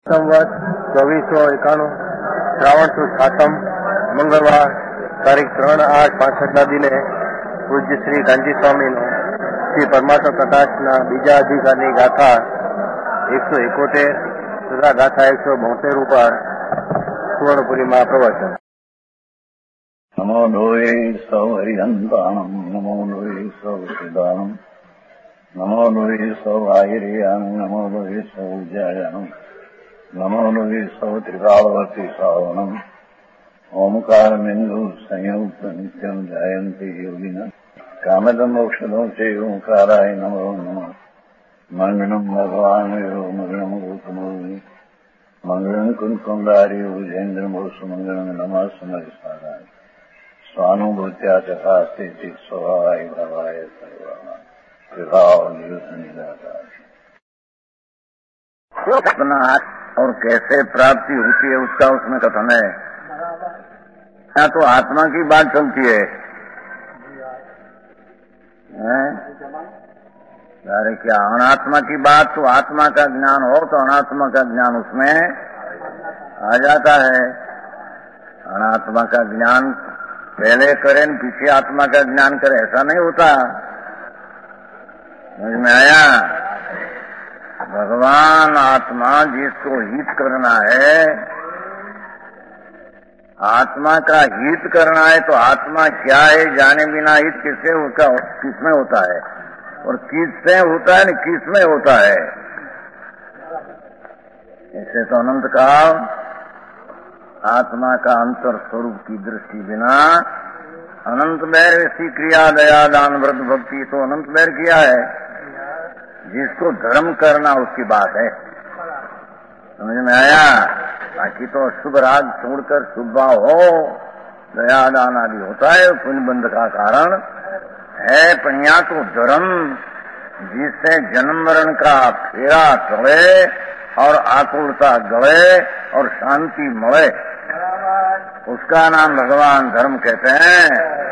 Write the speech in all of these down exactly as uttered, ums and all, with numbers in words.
સંવત ચોવીસો એકાણું શ્રાવણ સુદ સાતમ મંગળવાર તારીખ ત્રણ આઠ પાસઠના દિને પૂજ્ય શ્રી કાંજી સ્વામીનો શ્રી પરમાત્મા પ્રકાશના બીજા અધિકારની ગાથા એકસો એકોતેર તથા ગાથા એકસો બોતેર ઉપર સુવર્ણપુરીમાં પ્રવચન. નમો લોહે સૌ હરિહંતાણમ નમો લોહે સૌ સિદ્ધાણમ નમો લોહે સૌ આયર્યાન નમો લોહે સૌ જયાનમ નમો લોહે સૌ ત્રિકાળવર્તી શ્રાવણમ ઓમકાર બિંદુ સંયુક્ત નિત્યમ જાયંતી યોગિના કામદમ મોક્ષદો છે ઓંકારાય નમો નમઃ. મંગળમ ભગવાન મંગળમ ગૌતમોની મંગળમ કુંકુંડારી ઉજેન્દ્રમોષ મંગળમ નમઃ સમરિસારાય સ્વાનુભૂત્યા ચકાસ્તે ચિત સ્વભાવાય ભાવાય સર્વા विभाव अपना और कैसे प्राप्ति होती है उसका उसमें कथन है. यहाँ तो आत्मा की बात चलती है, हैं? अरे क्या अनात्मा की बात, तो आत्मा का ज्ञान हो तो अनात्मा का ज्ञान उसमें आ जाता है. अनात्मा का ज्ञान पहले करें पीछे आत्मा का ज्ञान करे ऐसा नहीं होता. समझ में आया? भगवान आत्मा जिसको हित करना है, आत्मा का हित करना है तो आत्मा क्या है जाने बिना हित किससे उसका किसमें होता है और किससे होता है न किसमें होता है. ऐसे तो अनंत काल आत्मा का अंतर स्वरूप की दृष्टि बिना अनंत बैर ऐसी क्रिया दया दान व्रत भक्ति तो अनंत बैर किया है. जिसको धर्म करना उसकी बात है. समझ में आया? बाकी तो शुभ राग छोड़कर शुभ भाव हो दया दान आदि होता है पुण्य बंध का कारण है. पर यहाँ तो धर्म जिससे जन्म मरण का फेरा चढ़े और आकुलता गड़े और शांति मिले उसका नाम भगवान धर्म कहते हैं.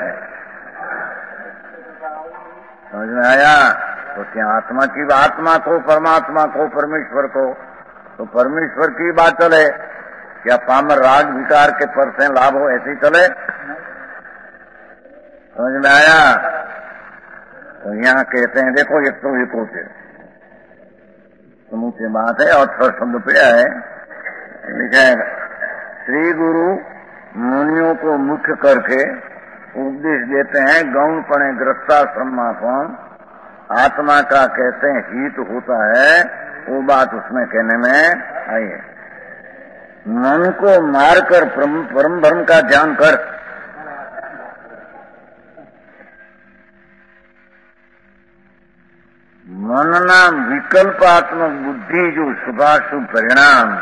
समझ में आया? तो क्या आत्मा की आत्मा को परमात्मा को परमेश्वर को तो परमेश्वर की बात चले. क्या पामर राग विकार के पर से लाभ हो ऐसे चले? समझ में आया? तो यहाँ कहते हैं देखो एक तो एक होते समूह से बात है और थोड़ा शब्द पे है लिखा है. श्री गुरु मुनियों को मुख्य करके उपदेश देते हैं गौण पणे ग्रस्ताश्रमापन आत्मा का कैसे हित होता है वो बात उसमें कहने में आई है. मन को मारकर परम ब्रह्म का ध्यान कर. मन नाम विकल्पात्मक बुद्धि जो शुभाशुभ परिणाम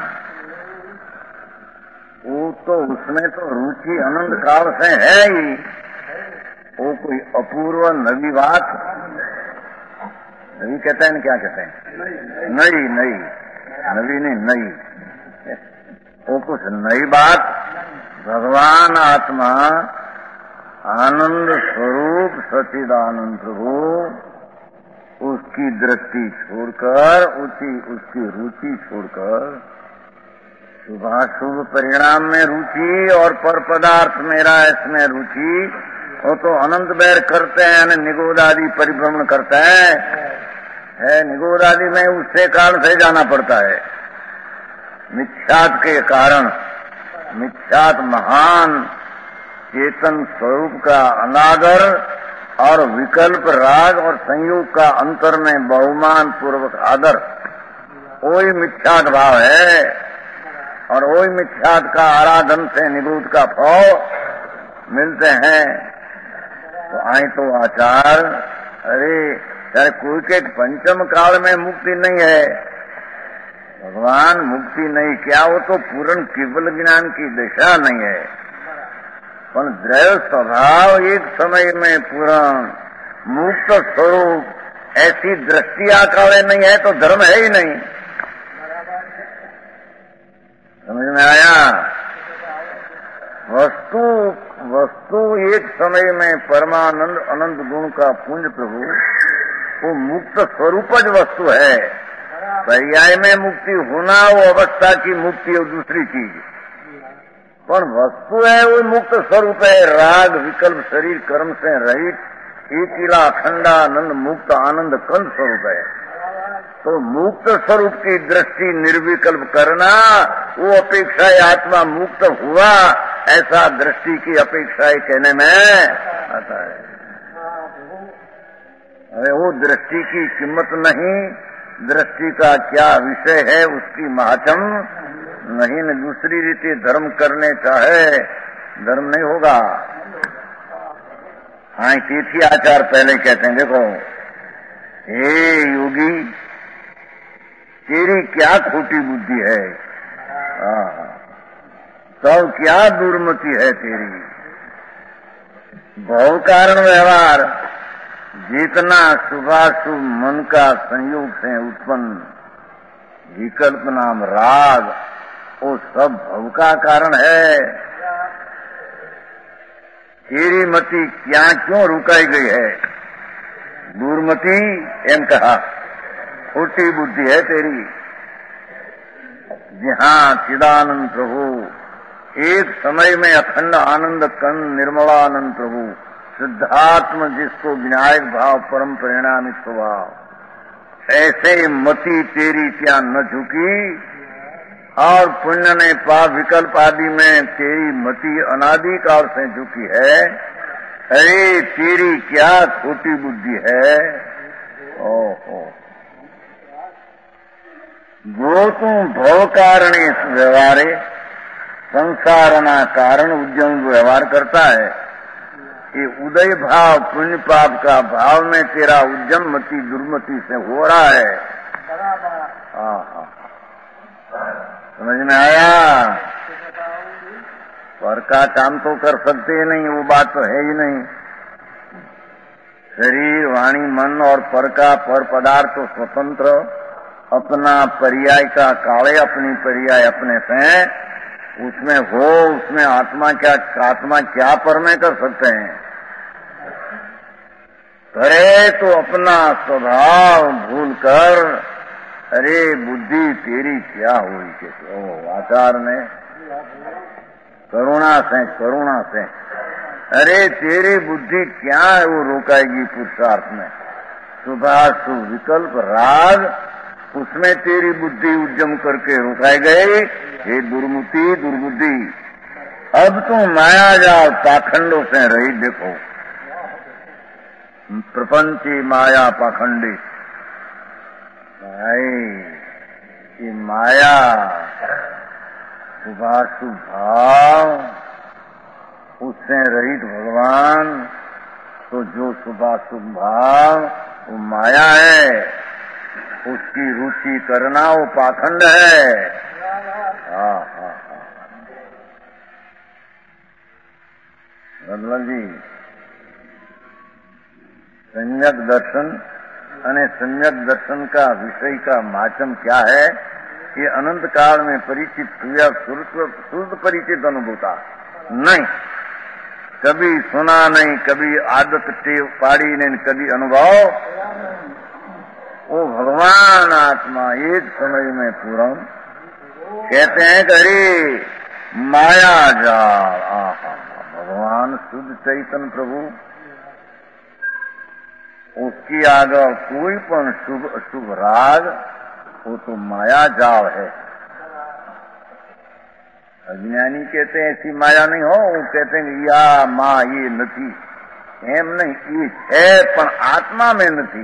वो तो उसमें तो रुचि अनंत काल से है ही. वो कोई अपूर्व नवी बात नवी कहते हैं न क्या कहते हैं नई नई नवी नहीं नई वो कुछ नई बात. भगवान आत्मा आनंद स्वरूप सच्चिदानंद प्रभु उसकी दृष्टि छोड़कर उसकी उसकी रुचि छोड़कर शुभाशुभ परिणाम में रुचि और पर पदार्थ मेरा इसमें रुचि वो तो अनंत बैर करते हैं. निगोद आदि परिभ्रमण करता है है निगोद आदि में उससे काल से जाना पड़ता है. मिथ्यात के कारण मिथ्यात महान चेतन स्वरूप का अनादर और विकल्प राग और संयोग का अंतर में बहुमान पूर्वक आदर वही मिथ्यात भाव है. और वही मिथ्यात का आराधन से निगोद का भाव मिलते हैं. तो आए तो आचार अरे चाहे कोई के पंचम काल में मुक्ति नहीं है. भगवान मुक्ति नहीं क्या वो तो पूर्ण केवल ज्ञान की दिशा नहीं है. पर द्रव्य स्वभाव एक समय में पूर्ण मुक्त स्वरूप ऐसी दृष्टि आकारे नहीं है तो धर्म है ही नहीं. समझ में आया? वस्तु वस्तु एक समय में परमानंद अनंत गुण का पुंज प्रभु वो मुक्त स्वरूप ज वस्तु है. पर्याय में मुक्ति होना वो अवस्था की मुक्ति है, दूसरी चीज। पर वस्तु है वो मुक्त स्वरूप है, राग विकल्प शरीर कर्म से रहित एकिला अखंडानंद मुक्त आनंद कंद स्वरूप है। तो मुक्त स्वरूप की दृष्टि निर्विकल्प करना वो अपेक्षा आत्मा मुक्त हुआ, ऐसा दृष्टि की अपेक्षा कहने में आता है। अरे वो दृष्टि की कीमत नहीं, दृष्टि का क्या विषय है उसकी महाचम नहीं। न दूसरी रीति धर्म करने चाहे धर्म नहीं होगा। हाँ, तीर्थी आचार पहले कहते हैं, देखो हे योगी तेरी क्या खोटी बुद्धि है, तो क्या दुर्मति है तेरी। भव कारण व्यवहार जितना शुभाशुभ मन का संयोग से उत्पन्न विकल्प नाम राग, वो सब भव का कारण है। तेरी मति क्या क्यों रुकाई गई है, दुर्मति एम कहा, खोटी बुद्धि है तेरी। जहाँ चिदानंद प्रभु एक समय में अखंड आनंद कंद निर्मलानंद प्रभु सिद्धात्म जिसको विनायक भाव परम परिणामित स्वभाव, ऐसे मति तेरी क्या न झुकी। और पुण्य ने पाप विकल्प आदि में तेरी मति अनादि काल से झुकी है। अरे तेरी क्या खोटी बुद्धि है। ओहो जो तू भव कारणे व्यवहारे संसारना कारण उद्यम व्यवहार करता है, ये उदय भाव पुण्य पाप का भाव में तेरा उद्यम मति दुर्मति से हो रहा है। हाँ, समझ में आया। पर का काम तो कर सकते ही नहीं, वो बात तो है ही नहीं। शरीर वाणी मन और पर का पर पदार्थ तो स्वतंत्र, अपना पर्याय का काले अपनी पर्याय अपने से उसमें हो, उसमें आत्मा क्या आत्मा क्या पर में कर सकते हैं। करे तो अपना स्वभाव भूल कर, अरे बुद्धि तेरी क्या हुई के ओ आचार ने करुणा से करुणा से, अरे तेरी बुद्धि क्या है वो रोकाएगी पुरुषार्थ में। शुभाशुभ विकल्प राग उसमें तेरी बुद्धि उद्यम करके रुकाए गए, ये दुर्मति दुर्बुद्धि। अब तो माया जाल पाखंडों से रही, देखो प्रपंची माया पाखंडी ये माया शुभाशुभ भाव उससे रहित भगवान, तो जो शुभाशुभ भाव वो माया है, उसकी रुचि करना वो पाखंड है। हाँ हाँ हाँ मतलब जी सम्यक दर्शन અને सम्यक दर्शन का विषय का माचम क्या है, ये अनंत काल में परिचित हुआ शुद्ध परिचित अनुभूता नहीं, कभी सुना नहीं, कभी आदत टेव पाड़ी नहीं, कभी अनुभव। वो भगवान आत्मा एक समय में पूर्ण कहते हैं कि अरे माया जाल, आहा भगवान शुद्ध चैतन्य प्रभु, उसकी आगे कोई पण शुभ अशुभ राग वो तो माया जाल है। अज्ञानी कहते हैं ऐसी माया नहीं हो, वो कहते हैं या माँ ये नहीं, एम नहीं, ये है पण आत्मा में नहीं।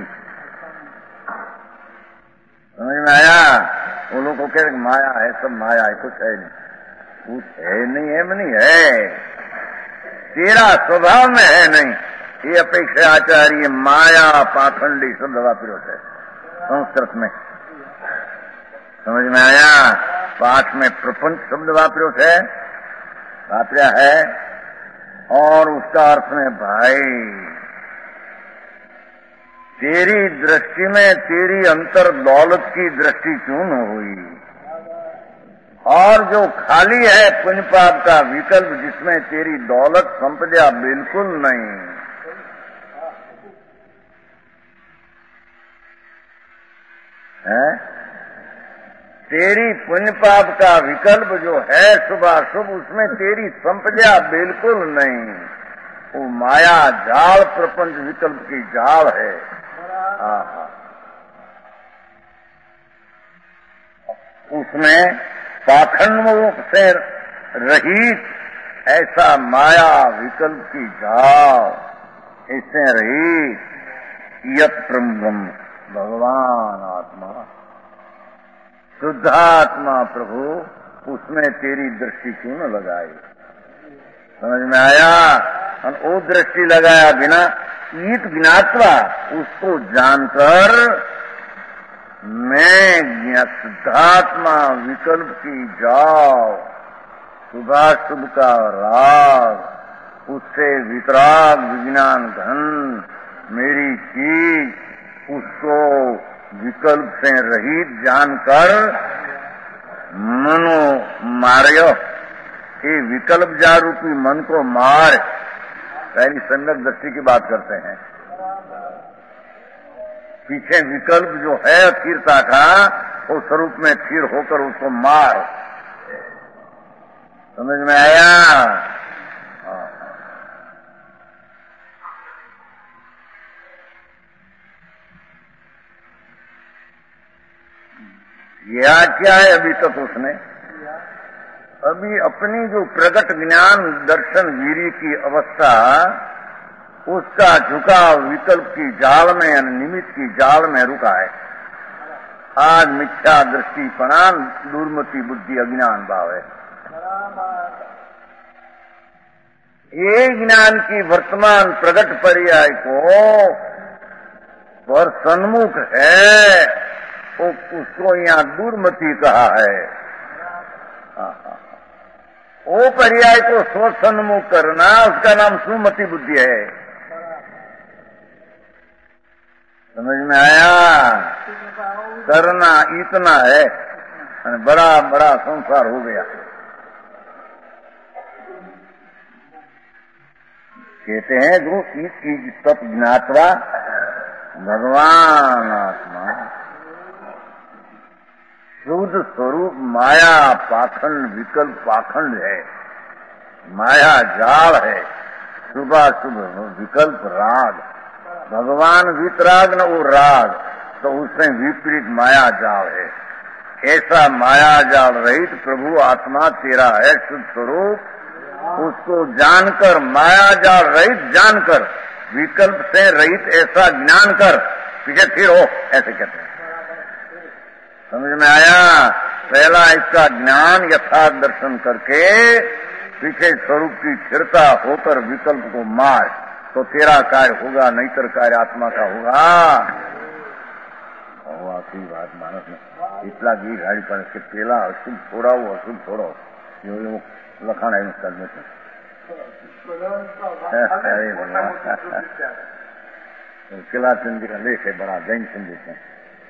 समझ में आया। वो लोग को कहते माया है, सब माया है, कुछ है नहीं, कुछ है नहीं, एम नहीं है, तेरा स्वभाव में है नहीं। ये अपेक्षा आचार्य माया पाखंडी शब्द वापरो है संस्कृत में, समझ में आया। पाठ में प्रपंच शब्द वापरो है वापरा है, और उसका अर्थ में भाई तेरी दृष्टि में तेरी अंतर दौलत की दृष्टि क्यों न हुई, और जो खाली है पुण्य पाप का विकल्प जिसमें तेरी दौलत संपदा बिल्कुल नहीं है। तेरी पुण्य पाप का विकल्प जो है शुभ अशुभ, उसमें तेरी संपदा बिल्कुल नहीं। वो माया जाल प्रपंच विकल्प की जाल है। आहा, उसमें पाखंड से रहित ऐसा माया विकल्प की जाल, इससे रहित यत ब्रह्म भगवान आत्मा शुद्धात्मा प्रभु, उसमें तेरी दृष्टि क्यों न लगाई? समझ में आया? और वो दृष्टि लगाया बिना ईत ज्ञात्वा, उसको जानकर मैं शुद्धात्मा विकल्प की जाओ, शुभाशुभ का राग, उससे वितराग विज्ञान घन मेरी चीज, उसको विकल्प से रहित जानकर मनो मार्यो, ये विकल्प जारूपी मन को मार। पहली सम्यक दृष्टि की बात करते हैं। पीछे विकल्प जो है स्थिरता का, वो स्वरूप में स्थिर होकर उसको मार। समझ में आया? यह क्या है अभी तक उसने? अभी अपनी जो प्रगट ज्ञान दर्शन वीर्य की अवस्था, उसका झुकाव विकल्प की जाल में, निमित्त की जाल में रुका है। आज मिथ्या दृष्टि पणान दुर्मति बुद्धि अज्ञान भाव है। ये ज्ञान की वर्तमान प्रगट पर्याय को पर सन्मुख है, वो उसको यहाँ दुर्मति कहा है। वो पर्याय को सोच सन्मुख करना, उसका नाम सुमति बुद्धि है। समझ में आया? करना इतना है, बड़ा बड़ा संसार हो गया। कहते हैं जो इसकी तप ज्ञातवा भगवान आत्मा शुद्ध स्वरूप माया पाखंड विकल्प पाखंड है, माया जाल है, शुभाशुभ विकल्प राग, भगवान वितराग न वो राग, तो उसमें विपरीत माया जाल है। ऐसा माया जाल रहित प्रभु आत्मा तेरा है शुद्ध स्वरूप, उसको जानकर माया जाल रहित जानकर विकल्प से रहित ऐसा ज्ञान कर, पीछे फिर हो, ऐसे कहते हैं। समझ में आया? पहला इसका ज्ञान यथार्थ दर्शन करके पीछे स्वरूप की स्थिरता होकर विकल्प को मार, तो तेरा कार्य होगा, नहीं तर कार्य आत्मा का होगा। आखिरी बात मानस में इतना घी गाड़ी पर के पेला अशुभ छोड़ा हो, अशुभ छोड़ो, यो लखाण है कल में। अरे किला चंदी का लेख है बड़ा, जैन संदेश है।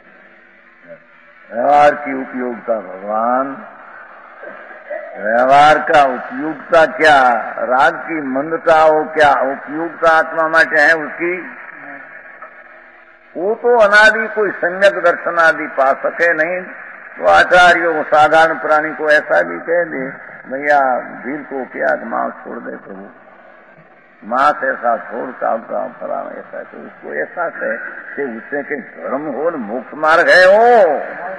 व्यवहार की उपयोगिता भगवान, व्यवहार का उपयोगिता क्या? राग की मंदता हो क्या उपयोगिता आत्मा में है उसकी? वो तो अनादि कोई सम्यक दर्शन आदि पा सके नहीं, तो आचार्यों साधारण प्राणी को ऐसा भी कह दे, भैया भीड़ को क्या मांस छोड़ दे प्रभु, मांस ऐसा छोड़ का फला ऐसा, तो उसको ऐसा कहे कि उससे के धर्म हो न मोक्ष मार्ग है वो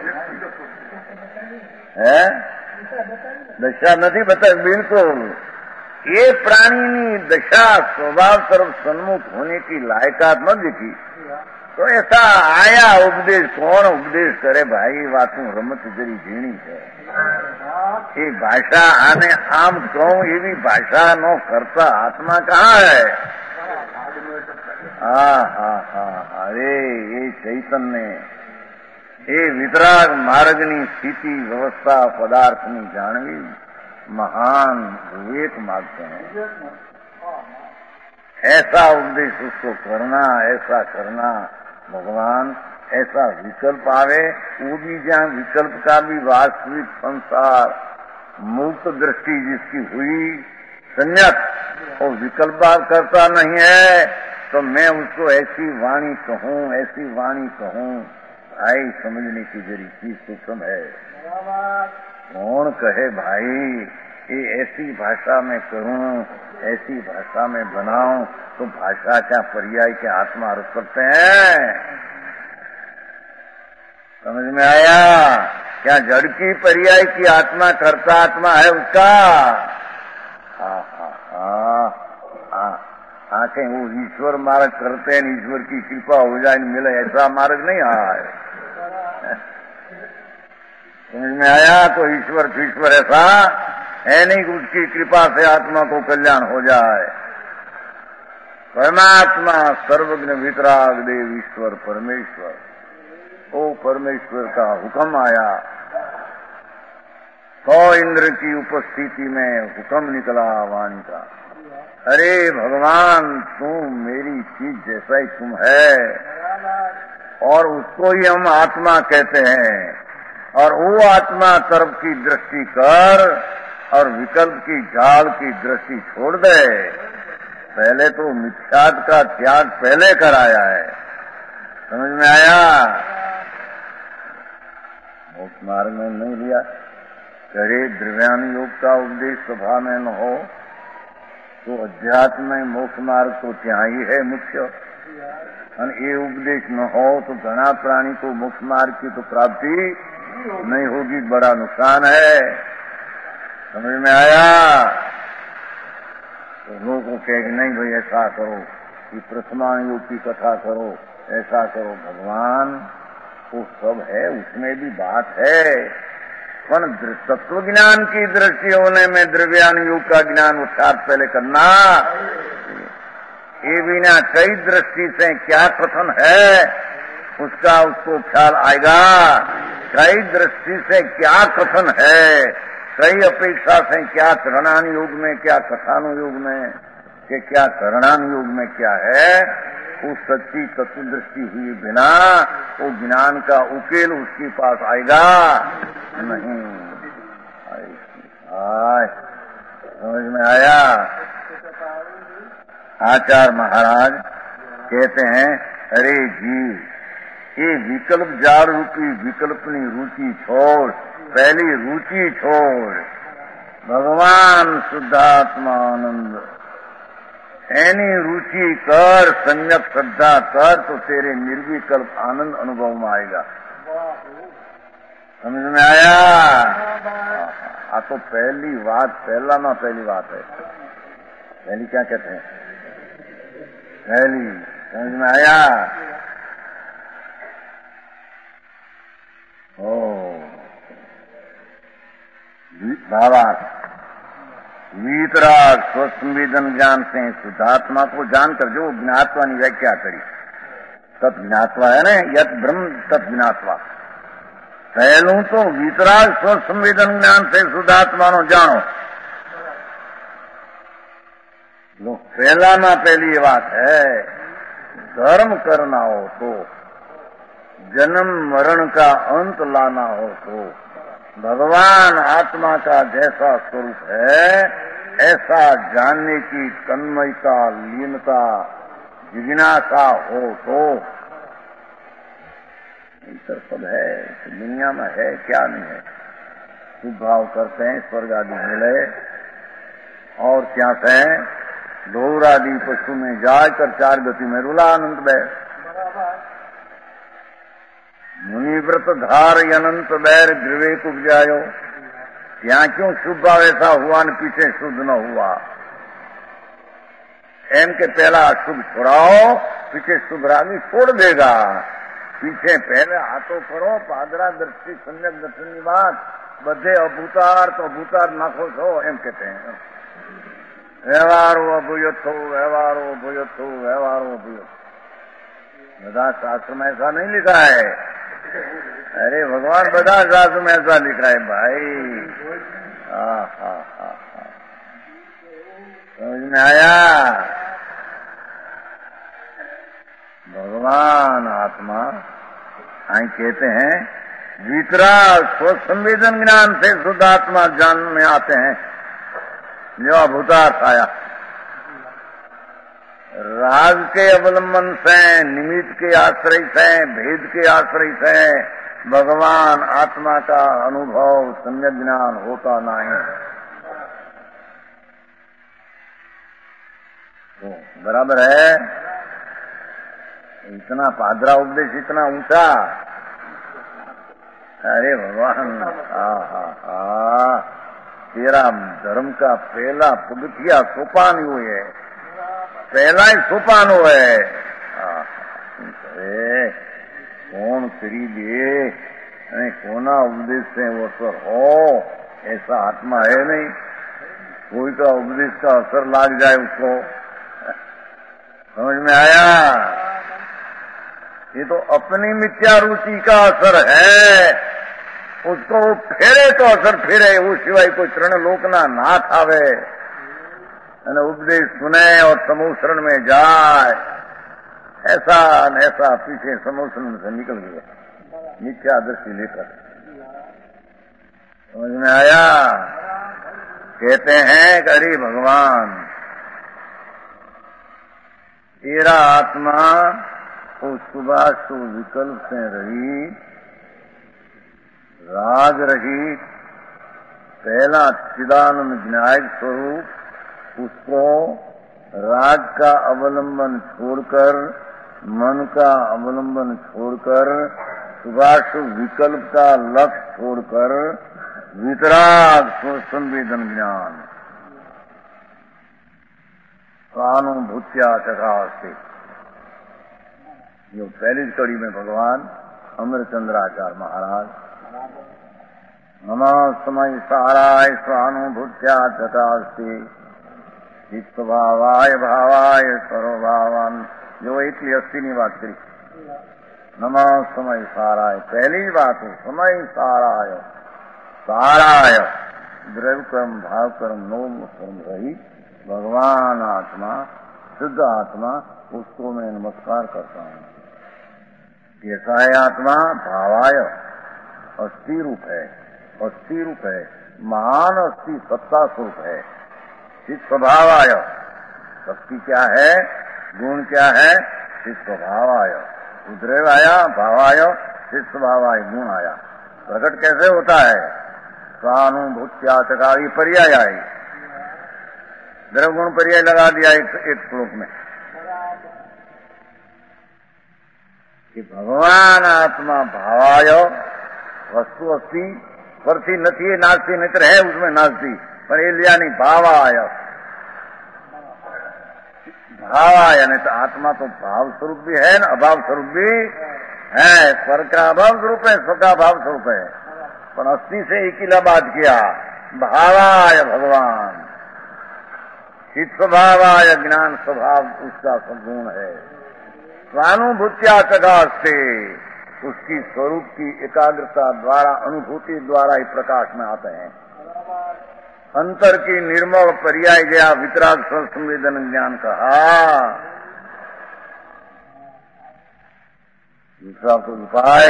है दशा नहीं बता। बिल्कुल ये प्राणी दशा स्वभाव तरफ सन्मुख होने की लायकात न दिखी, तो ऐसा आया उपदेश, कौन उपदेश करे भाई? वातों रमत जरी झीणी है, ये भाषा आने आम कहूं ये भी भाषा नो करता आत्मा कहाँ है? हाँ हाँ हाँ, अरे ये चैतन्य, ये वितराग मार्गनी स्थिति व्यवस्था पदार्थनी जाणवी महान विवेक मांगते हैं। ऐसा उपदेश उसको करना, ऐसा करना भगवान, ऐसा विकल्प आवे, वो भी जहाँ विकल्प का भी वास्तविक संसार मुक्त दृष्टि जिसकी हुई संयत, वो विकल्प करता नहीं है, तो मैं उसको ऐसी वाणी कहूँ, ऐसी वाणी कहूँ, भाई समझने की जरी चीज सूक्ष्म है। कौन कहे भाई ये ऐसी भाषा में कहूं, ऐसी भाषा में बनाऊं, तो भाषा क्या पर्याय क्या आत्मा अर्थ करते हैं? समझ में आया? क्या जड़ की पर्याय की आत्मा करता आत्मा है उसका? हाँ हाँ हाँ हाँ आंखें वो ईश्वर मार्ग करते हैं, ईश्वर की कृपा हो जाए मिले, ऐसा मार्ग नहीं आया। समझ में आया? तो ईश्वर ईश्वर ऐसा है नहीं कि उसकी कृपा से आत्मा को कल्याण हो जाए। परमात्मा सर्वज्ञ वितराग देव ईश्वर परमेश्वर, ओ परमेश्वर का हुक्म आया, सौ इंद्र की उपस्थिति में हुक्म निकला वाणी का, अरे भगवान तुम मेरी चीज जैसा ही तुम है, और उसको ही हम आत्मा कहते हैं, और वो आत्मा तरफ की दृष्टि कर और विकल्प की झाल की दृष्टि छोड़ दे। पहले तो मिथ्याद का त्याग पहले कराया है। समझ में आया? मोक्ष मार्ग में नहीं लिया। करे द्रव्यान योग का उपदेश सभा में न हो तो अध्यात्म में मोक्ष मार्ग तो क्या ही है मुख्य, और ये उपदेश न हो तो घना प्राणी को मोक्ष मार्ग की तो प्राप्ति नहीं होगी, बड़ा नुकसान है। समझ में आया? तो लोगों को कहे कि नहीं भाई ऐसा करो कि प्रथमान योग की कथा करो, ऐसा करो। भगवान वो सब है, उसमें भी बात है, पर तत्व ज्ञान की दृष्टि होने में द्रव्यान योग का ज्ञान उत्साह पहले करना, ये बिना कई दृष्टि से क्या कथन है उसका उसको ख्याल आएगा। कई दृष्टि से क्या कथन है, कई अपेक्षा से क्या करणान योग में, क्या कथानुयोग में, कि क्या करणान योग में क्या है, उस सच्ची तत्व दृष्टि हुई बिना वो ज्ञान का उकेल उसके पास आएगा नहीं। आए समझ में आया? आचार्य महाराज कहते हैं, अरे जी ये विकल्प जार रूपी विकल्पनी रुचि छोड़, पहली रुचि छोड़, भगवान शुद्धात्मा आनंद ऐनी रुचि कर, सम्यक श्रद्धा कर, तो तेरे निर्विकल्प आनंद अनुभव में आएगा। समझ में आया? आ तो पहली बात, पहला ना पहली बात है। पहली क्या कहते हैं? पहली, समझ में आया? ओ बाबा वीतराग स्वसंवेदन ज्ञान से शुद्धात्मा को जानकर जो ज्ञात्वा ने व्याख्या करी, तत्ज्ञात्वा है ना, यत ब्रह्म तत्ज्ञात्वा। पहलू तो वीतराग स्वसंवेदन ज्ञान से शुद्धात्मा नो जानो। लोग पहला ना पहली ये बात है, धर्म करना हो तो, जन्म मरण का अंत लाना हो तो, भगवान आत्मा का जैसा स्वरूप है ऐसा जानने की तन्मयता, लीनता, जिज्ञासा हो तो इतर सब है। दुनिया में है क्या नहीं है, शुभ भाव करते हैं स्वर्ग आदि मिले, और क्या से ढोर आदि पशु में जाकर चार गति में रुला आनंद बैर, मुनिव्रत धार अनंत बैर विवेक उपजायो। ત્યાં क्यों शुभ भाव ऐसा हुआ न पीछे शुद्ध न हुआ? एम के पहला अशुभ छुड़ाओ, पीछे शुभ रागी छोड़ देगा। पीछे पहले हाथों करो, पादरा दृष्टि सम्यक दर्शन की बात, बधे अभूतार तो अभूतार नाखो छो, एम कहते हैं। व्यवहारो अभूयत हो, व्यवहारो अभूयत हो, व्यवहारो अभूयत। बधा शास्त्र में ऐसा नहीं लिखा है। अरे भगवान बधा शास्त्र में ऐसा लिखा है भाई। हा हा हा हा समझ में आया? भगवान आत्मा आई कहते हैं, वितरा स्वसंवेदन ज्ञान से शुद्ध आत्मा जान में आते हैं। जो अभूतार्थ आया, राग के अवलंबन से, निमित्त के आश्रय से, भेद के आश्रय से भगवान आत्मा का अनुभव सम्यक ज्ञान होता नहीं। तो बराबर है, इतना पादरा उपदेश इतना ऊंचा। अरे भगवान, हा हा हा, तेरा धर्म का पहला पगथिया सोपान हुए है, पहला ही सोपान हुआ है। कौन करी दे कोना उपदेश से वो असर हो, ऐसा आत्मा है नहीं। कोई का उपदेश का असर लाग जाए उसको, समझ में आया? ये तो अपनी मिथ्या रुचि का असर है, उसको फेरे तो असर फेरे, वो सिवाय कोई तृण लोकना नाथ आवे અને उपदेश सुने और समूसरण में जाए, ऐसा न ऐसा पीछे समूसरण से निकल गया मिथ्या दृष्टि लेकर। समझ में आया? कहते हैं कि अरे भगवान, तेरा आत्मा उस सुभाषु विकल्प से रही, राग रहित, पहला चिदानंद विनायक स्वरूप, उसको राग का अवलंबन छोड़कर, मन का अवलंबन छोड़कर, सुभाषु विकल्प का लक्ष्य छोड़कर वितराग संवेदन ज्ञान स्वानुभूत्या चकास्ते। जो पहली कड़ी में भगवान अमरचंद्राचार्य महाराज नमः समय साराय स्वानुभूत्या चकास्ते चित्तभावाय भावाय सर्वभावान, जो एक अस्सी ने बात करी। नमः समय साराय, पहली बात है समय साराय, साराय द्रव्य कर्म भाव कर्म नोम कर्म रही भगवान आत्मा, शुद्ध आत्मा, उसको मैं नमस्कार करता हूँ। कैसा है आत्मा? भावाय, अस्थि रूप है, अस्थि रूप है, महान अस्थि सत्ता स्वरूप है। चित स्वभावाय, शक्ति क्या है, गुण क्या है? चित स्वभावाय, उद्रेव आया, भावाय, चित स्वभावाय, गुण आया। प्रकट कैसे होता है? स्वानुभूत्या चकारी पर्याय आई, द्रव गुण पर्याय लगा दिया एक, एक श्लोक में कि भगवान आत्मा भावाय, वस्तु अस्ति परथी नथी नाचती नित्र है, उसमें नाचती पर ये लिया नहीं, भावाय, भावाय नहीं तो आत्मा तो भाव स्वरूप भी है ना, अभाव स्वरूप भी है। स्वर का अभाव स्वरूप है, स्व का भाव स्वरूप है, पर अस्थि से एक ही बात किया, भावाय भगवान, चित स्वभावाय ज्ञान स्वभाव उसका सगुण है। स्वानुभूत्या चकास्ते, उसकी स्वरूप की एकाग्रता द्वारा, अनुभूति द्वारा ही प्रकाश में आते हैं। अंतर की निर्मल पर्याय गया, वितराग संवेदन ज्ञान कहा। दूसरा तो उपाय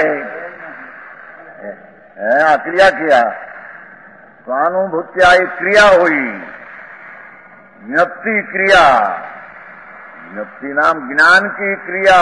है, क्रिया किया, स्वानुभूत्या एक क्रिया हुई, ज्ञप्ति क्रिया, ज्ञप्ति नाम ज्ञान की क्रिया।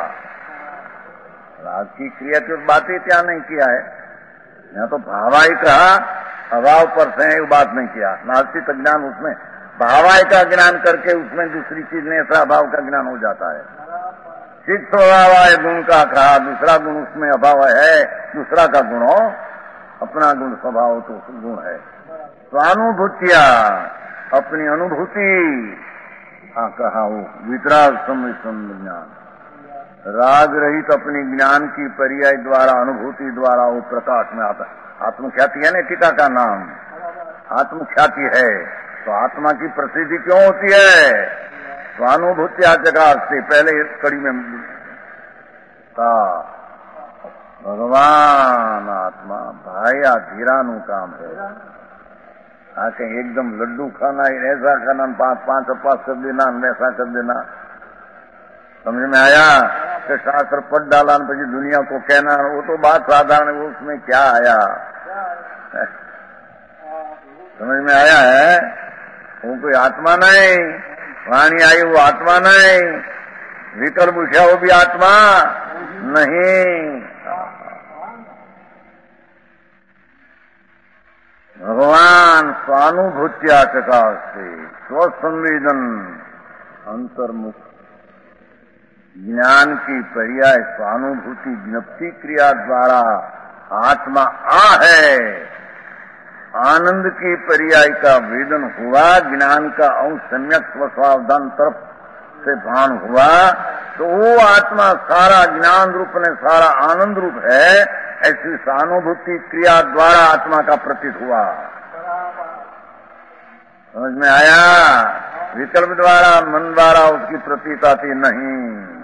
राग की क्रिया की बातें क्या नहीं किया है, यहाँ तो भावाई कहा, अभाव पर से बात नहीं किया। नास्तिक ज्ञान उसमें भावाय का ज्ञान करके उसमें दूसरी चीज में ऐसा अभाव का ज्ञान हो जाता है। चित स्वभावाय गुण का कहा, दूसरा गुण उसमें अभाव है, दूसरा का गुण हो, अपना गुण स्वभाव तो गुण है। स्वानुभूतिया, अपनी अनुभूति कहा वो वितराग संवेदन ज्ञान, राग रहित अपनी ज्ञान की पर्याय द्वारा, अनुभूति द्वारा वो प्रकाश में आता है। आत्मख्याति है ना टीका का नाम, आत्मख्याति है। तो आत्मा की प्रसिद्धि क्यों होती है? स्वानुभूत्या जगह से पहले कड़ी में था भगवान आत्मा भाया धीरानु काम है। आके एकदम लड्डू खाना, ऐसा खाना, पांच पांच पास कर देना, ऐसा कर देना। समझ में आया कि शास्त्र पढ़ डाला પછી दुनिया को कहना, वो तो बात साधारण है, उसमें क्या आया? समझ में आया है? वो कोई आत्मा नहीं, वाणी आई वो आत्मा नहीं, विकल्प उठा वो भी आत्मा नहीं। भगवान स्वानुभूत्या चकास्ते स्वसंवेदन अंतर्मुख। ज्ञान की पर्याय स्वानुभूति ज्ञप्ति क्रिया द्वारा आत्मा आ है। आनंद की पर्याय का वेदन हुआ, ज्ञान का अंश सम्यक स्वसावधान तरफ से भान हुआ, तो वो आत्मा सारा ज्ञान रूप ने सारा आनंद रूप है। ऐसी सहानुभूति क्रिया द्वारा आत्मा का प्रतीत हुआ। समझ में आया? विकल्प द्वारा मन द्वारा उसकी प्रतीत आती नहीं।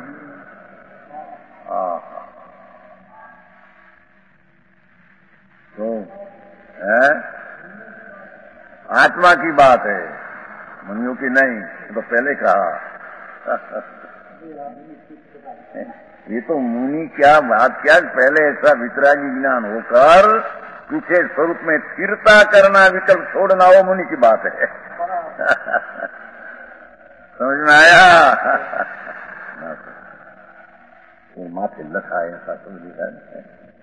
तो है आत्मा की बात है, मुनियों की नहीं। तो पहले कहा ये तो मुनि क्या बात क्या, पहले ऐसा वितरागी ज्ञान होकर पीछे स्वरूप में स्थिरता करना, विकल्प छोड़ना, वो मुनि की बात है। समझ में आया? वो माथे लखा है ऐसा समझ है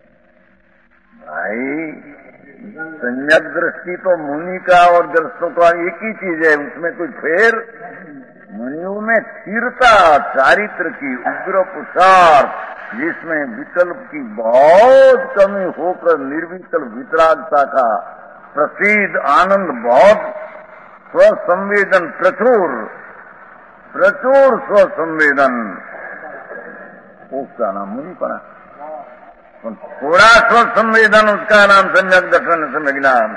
भाई। संयक दृष्टि तो मुनि का और ग्रस्तों का एक ही चीज है, उसमें कोई फेर। मुनियों में स्थिरता, चारित्र की उग्र पुरुषार्थ, जिसमें विकल्प की बहुत कमी होकर निर्विकल्प वितरागता का प्रसिद्ध आनंद बहुत, स्वसंवेदन प्रचुर प्रचुर स्वसंवेदन, उसका नाम मुनि पड़ा। थोड़ा स्वसंवेदन उसका नाम सम्यक दर्शन सम्यक ज्ञान।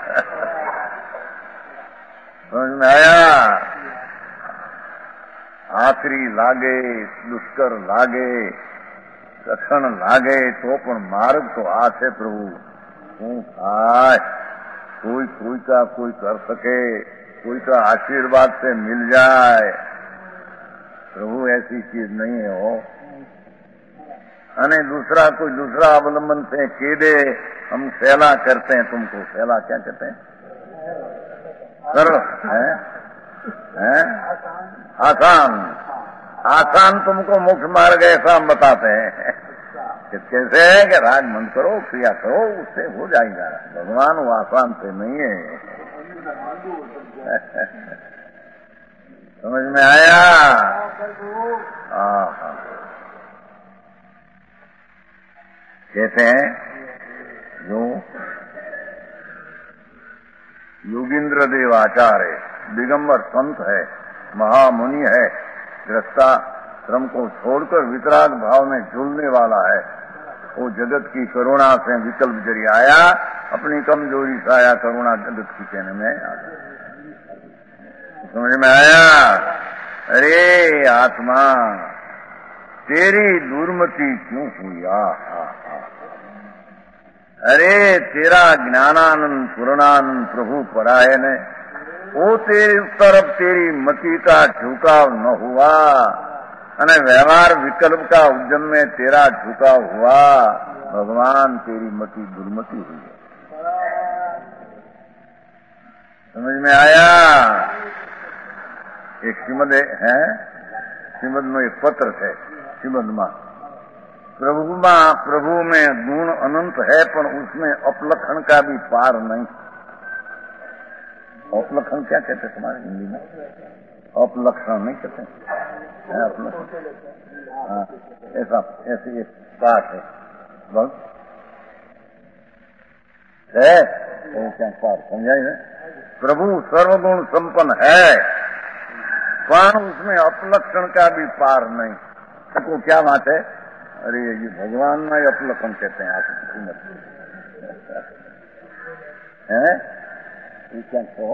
समझ में आया? आखरी लागे, दुष्कर लागे, कठिन लागे, तो पण मार्ग तो आ है प्रभु। શું થાય? कोई कोई का कोई कर सके, कोई का आशीर्वाद से मिल जाए। प्रभु ऐसी चीज नहीं है हो। अने दूसरा कोई दूसरा अवलंबन से कह दे हम सेला करते हैं तुमको। सेला क्या कहते हैं? कर है, है? आसान आसान तुमको मुख्य मार्ग ऐसा हम बताते हैं। कैसे है कि राग मंद करो, क्रिया करो, उससे हो जाएगा। भगवान वो आसान से नहीं है। समझ में आया? हाँ, कहते हैं जो योगींद्र देव आचार्य दिगंबर संत है, महामुनि है, गृहस्था श्रम को छोड़कर वितराग भाव में झूलने वाला है, वो जगत की करुणा से विकल्प जरिए आया, अपनी कमजोरी से आया, करुणा जगत की कहने में आया। समझ में आया? अरे आत्मा तेरी दुर्मति क्यों हुई? आ, आ, आ। अरे तेरा ज्ञानानंद पूर्णानंद प्रभु परायण है, वो तेरी तरफ तेरी मति का झुकाव न हुआ, अने व्यवहार विकल्प का उद्यम में तेरा झुकाव हुआ। भगवान तेरी मति दुर्मति हुई है। समझ में आया? एक श्रीमद है, श्रीमद में एक पत्र है, श्रीमद मां प्रभु मां प्रभु में गुण अनंत है, पर उसमें अपलखन का भी पार नहीं। अपलखन क्या कहते तुम्हारे हिंदी में? अपलक्षण नहीं कहते हैं? अपलक्षण, हाँ, ऐसा ऐसी एक बात है। बस है वो क्या पार समझाई है? प्रभु सर्वगुण संपन्न है, पर उसमें अपलक्षण का भी पार नहीं। तो क्या बात है? अरे ये भगवान में अपलक्षण कहते हैं। आप हैं ये क्या कहो?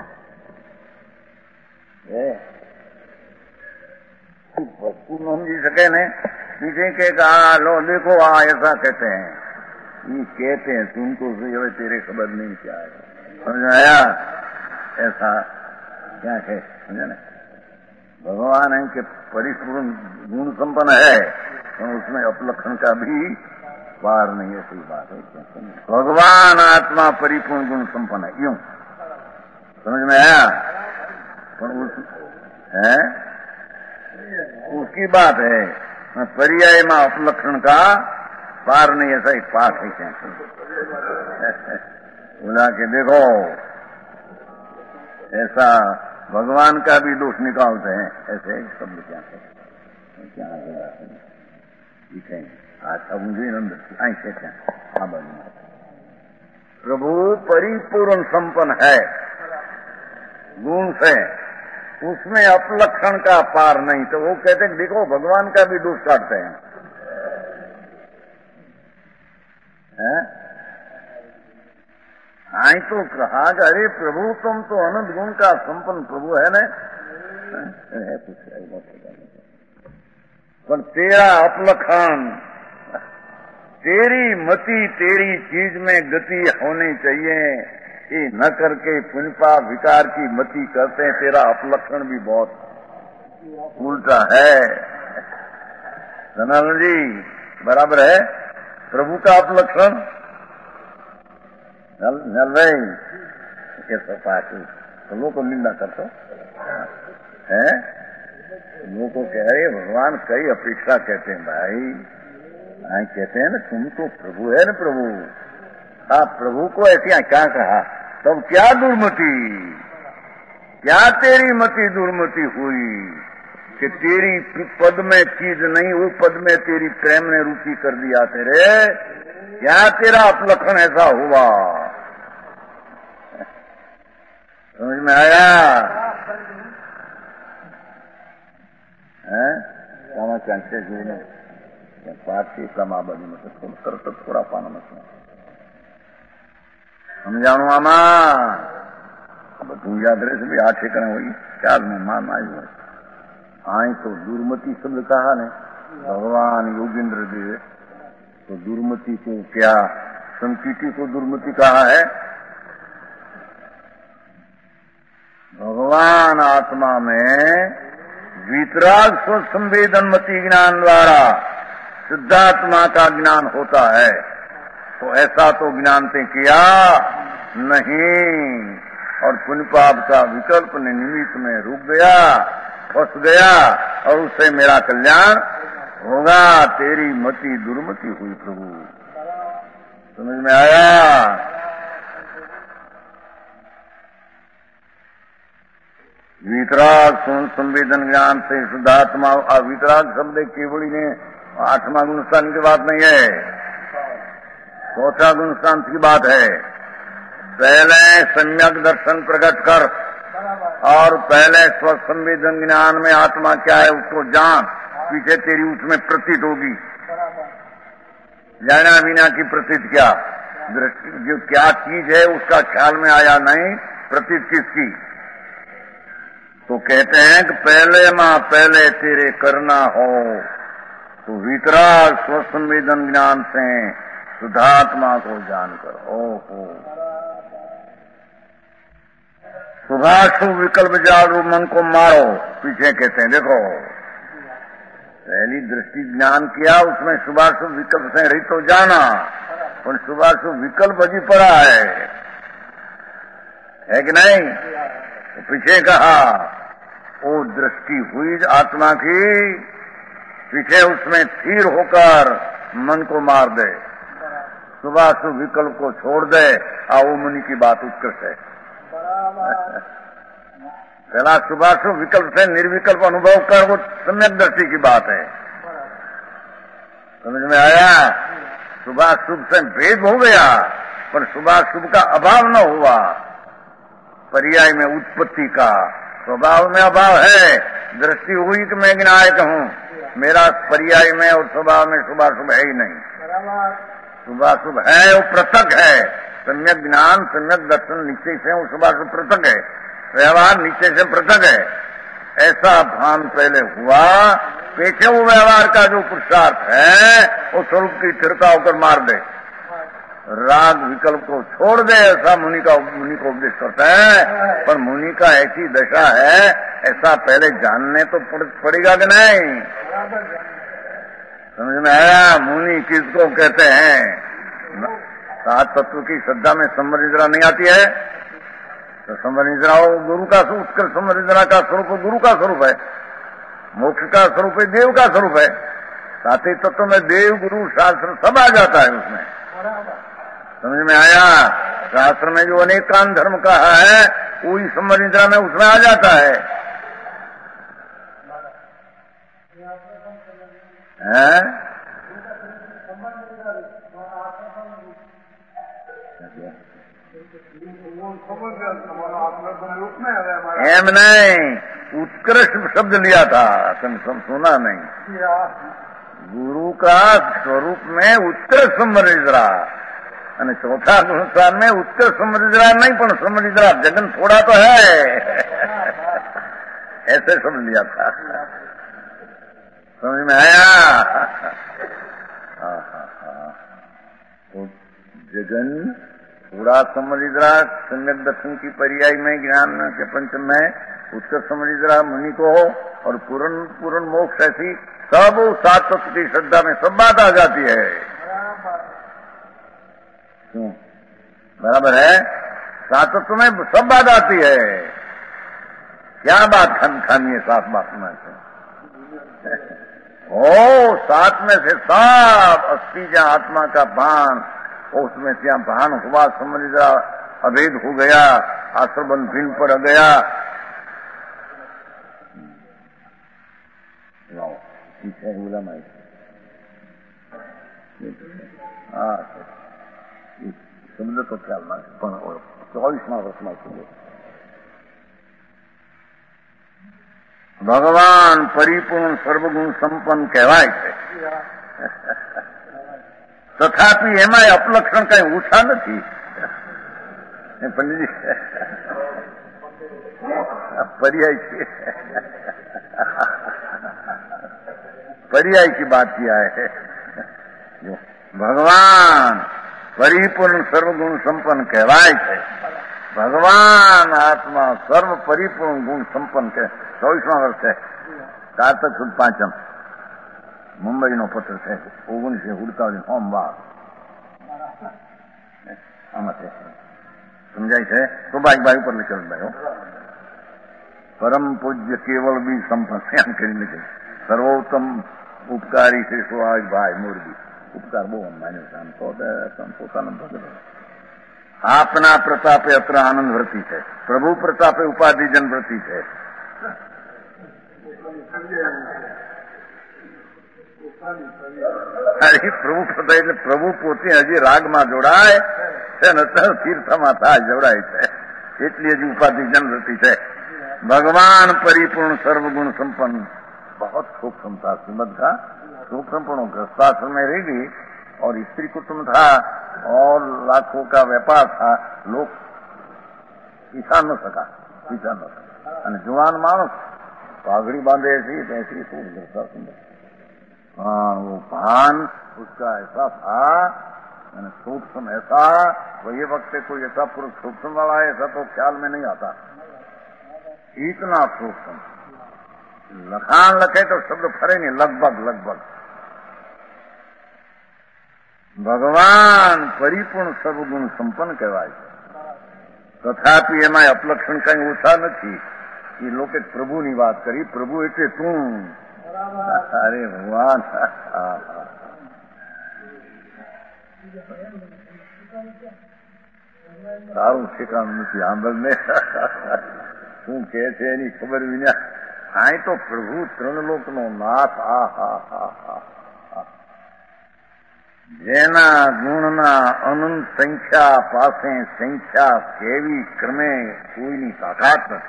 वस्तु समझी सके ने पीछे के कहा लो देखो आ ऐसा कहते हैं, ये कहते हैं तुमको तो तेरे खबर नहीं क्या है। समझ आया? ऐसा क्या है? समझे ना? भगवान है कि परिपूर्ण गुण संपन्न है, तो उसमें अपलक्षण का भी पार नहीं है। सही बात है। भगवान आत्मा परिपूर्ण गुण संपन्न है, यूं समझ में आया? पर उस है उसकी बात है। पर्याय में अपलक्षण का पार नहीं, ऐसा ही पास है क्या बोला कि देखो ऐसा भगवान का भी दोष निकालते हैं, ऐसे शब्द क्या है क्या ठीक है। अच्छा मुझे ऐसे क्या हाँ बोलिए प्रभु परिपूर्ण संपन्न है गुण से, उसमें अपलक्षण का पार नहीं। तो वो कहते हैं देखो भगवान का भी दोष काटते हैं, हैं? आई तो कहा कि अरे प्रभु तुम तो अनंत गुण का संपन्न प्रभु है न, पर तेरा अपलक्षण तेरी मति तेरी चीज में गति होनी चाहिए, ये न करके पुण्यपा विकार की मति करते हैं। तेरा अपलक्षण भी बहुत उल्टा है। सनातन जी बराबर है प्रभु का अपलक्षण नल नल भाई कैसा पास तो लोग को निंदा करते हैं, लोग को कह रहे भगवान कई अपेक्षा कहते हैं भाई, आई कहते हैं ना तुम तो प्रभु है ना प्रभु। आप प्रभु को ऐसी क्या कहा तब क्या दुर्मति, क्या तेरी मति दुर्मति हुई कि तेरी पद में चीज नहीं, वो पद में तेरी प्रेम ने रुचि कर दिया तेरे, क्या तेरा अपलक्षण ऐसा हुआ। समझ में आया है क्या चांसे जीने पार्टी कमा बनी मतलब तरत थोड़ा पाना मतलब समझाणु आमा બધું યાદ રહેશે ભાઈ, આ ઠેકાણે હોય ચાર में मान આવ્યું હોય। आई तो दुर्मति शब्द कहा ने भगवान योगेंद्र देव, तो दुर्मति को क्या संकीटी को दुर्मति कहा है। भगवान आत्मा में वितराग स्व संवेदनमति ज्ञान द्वारा सिद्धात्मा का ज्ञान होता है, तो ऐसा तो ज्ञान से किया नहीं, और पुण्य पाप का विकल्प ने निमित्त में रुक गया, फंस गया, और उससे मेरा कल्याण होगा। तेरी मति दुर्मति हुई प्रभु, समझ में आया। वितराग संवेदन ज्ञान से शुद्धात्मा, वितराग शब्द केवली ने आठवां गुणस्थान की बात नहीं है, चौथा गुणस्थान की बात है। पहले सम्यक दर्शन प्रकट कर और पहले स्वसंवेदन ज्ञान में आत्मा क्या है उसको जान, पीछे तेरी उसमें प्रतीत होगी। जाना बिना की प्रतीत क्या, दृष्टि जो क्या चीज है उसका ख्याल में आया नहीं, प्रतीत किसकी। तो कहते हैं कि पहले मां पहले तेरे करना हो, तो वितराग स्वसंवेदन ज्ञान से शुद्धात्मा को जानकर ओहो शुभाशुभ विकल्प जाड़ू मन को मारो। पीछे कहते हैं देखो पहली दृष्टि ज्ञान किया, उसमें शुभाशुभ विकल्प से रहित तो जाना, और शुभाशुभ विकल्प अजी पड़ा है, है कि नहीं। तो पीछे कहा वो दृष्टि हुई आत्मा की, पीछे उसमें स्थिर होकर मन को मार दे, शुभाशुभ विकल्प को छोड़ दे। आओ मुनि की बात उत्कृष्ट है। पहला शुभाशुभ विकल्प से निर्विकल्प अनुभव कर, वो सम्यक दृष्टि की बात है, समझ में आया। शुभाशुभ से भेद हो गया, पर शुभाशुभ का अभाव न हुआ। पर्याय में उत्पत्ति का स्वभाव में अभाव है, दृष्टि हुई कि मैं ज्ञायक हूँ, मेरा पर्याय में और स्वभाव में शुभाशुभ है ही नहीं। शुभाशुभ है वो पृथक है, सम्यक ज्ञान सम्यक दर्शन निश्चय से वो शुभाशुभ पृथक है, व्यवहार निश्चय से पृथक है। ऐसा भान पहले हुआ, पीछे वो व्यवहार का जो पुरुषार्थ है वो स्वरूप की स्थिरता होकर मार दे, राग विकल्प को छोड़ दे, ऐसा मुनि का मुनि को उपदेश करता है। पर मुनि का ऐसी दशा है, ऐसा पहले जानने तो पड़ेगा कि नहीं। समझ में आया मुनि किसको कहते हैं। सात तत्व की श्रद्धा में समझ नहीं आती है, तो संवरिंद्रा गुरु का उत्कर्ष, संवरिंद्रा का स्वरूप गुरु का स्वरूप है, मोक्ष का स्वरूप है, देव का स्वरूप है। साथ ही तत्व में देव गुरु शास्त्र सब आ जाता है उसमें। समझ में आया? शास्त्र में जो अनेक कान धर्म कहा है वही संवरिंद्रा में उसमें आ जाता है, है? एम नहीं, उत्कृष्ट शब्द लिया था, तुम सुना नहीं? गुरु का स्वरूप में उत्कृष्ट संवरिंद्रा અને ચોથા ગુણસ્થાન में उत्कृष्ट समृद्धरा नहीं, पर समृद्धरा जगन थोड़ा तो है, ऐसे समझ लिया था। समझ में आया? तो जगन थोड़ा समृद्धरा सम्यक दर्शन की पर्याय में ज्ञान के पंचम में उत्कृष्ट समृद्धरा मुनि को हो, और पूर्ण पूर्ण मोक्ष ऐसी सब सात तत्व की श्रद्धा में सब बात आ जाती है। बराबर है? सात तत्व में सब बात आती है। क्या बात खान खानी है सात बात में से? ओ सात में से सब अस्थि जहाँ आत्मा का भान, उसमें क्या भान हुआ, समृद्धरा अभेद हो गया, आश्रबन भिन्न पड़ गया। ठीक है, बोला मैं हाँ સમજો તો ખ્યાલ ના પણ ચોવીસમાં વર્ષમાં છે ભગવાન પરિપૂર્ણ સર્વગુણ સંપન્ન કહેવાય છે, તથાપિ એમાં અપલક્ષણ કઈ ઓછા નથી। પંડિતજી पर्याय की पर्याय की बात किया है। भगवान परिपूर्ण सर्वगुण संपन्न कहवाय है। भगवान आत्मा सर्व परिपूर्ण गुण संपन्न के ચોવીસમાં વર્ષ છે, કારતક સુદ પાંચમ, મુંબઈનો પત્ર છે, ઓગણીસો હુડતાલીસ સોમવાર આમાં છે, સમજાય છે? તો બાઈક બાઈ ઉપર લખેલ ભાઈ પરમ પૂજ્ય કેવળ બી સંપન્ન એમ કરીને છે, સર્વોત્તમ ઉપકારી શ્રી સુભાષભાઈ મોરબી, ઉપકાર બહુ માન્યો છે, આમ તો પોતાનો ભગત આપના પ્રતાપે અત્ર આનંદ વ્રતિ છે, પ્રભુ પ્રતાપે ઉપાધિજન વ્રતિ છે। અરે પ્રભુ પ્રતાપ એટલે પ્રભુ પોતે હજી રાગમાં જોડાય છે ને તીર્થમાં થાય જોડાય છે, એટલી હજી ઉપાધિજન વ્રતિ છે। भगवान परिपूर्ण सर्वगुण संपन्न, बहुत सूक्ष्म था श्रीमद का, सूक्ष्म ग्रस्ताश्रम में रहेगी और स्त्री कुटुंब था और लाखों का व्यापार था, लोग पीछा न सका पीछा न सका અને જુવાન માણસ પાઘડી बांधे ऐसी ऐसी खूब ग्रस्ताश्रम में। हाँ, वो भान उसका ऐसा था सूक्ष्म ऐसा, वही वक्त कोई ऐसा पुरुष सूक्ष्म वाला है ऐसा तो ख्याल में नहीं आता, इतना सूक्ष्म लखान लखे तो शब्द फरे नहीं, लगभग लगभग। भगवान परिपूर्ण सर्वगुण संपन्न कहवाय છે, તથાપિ એમાં અપલક્ષણ કઈ ઓછા નથી। એ લોકે પ્રભુની વાત કરી, પ્રભુ એટલે તું, અરે ભગવાન સારું ઠેકાણું નથી આંબળને શું કે છે એની ખબર વિના। હા, તો પ્રભુ ત્રણલોકનો નાથ, આ હા હા હા, જેના ગુણના અનંત સંખ્યા પાસે સંખ્યા કેવી ક્રમે કોઈની તાકાત નથી,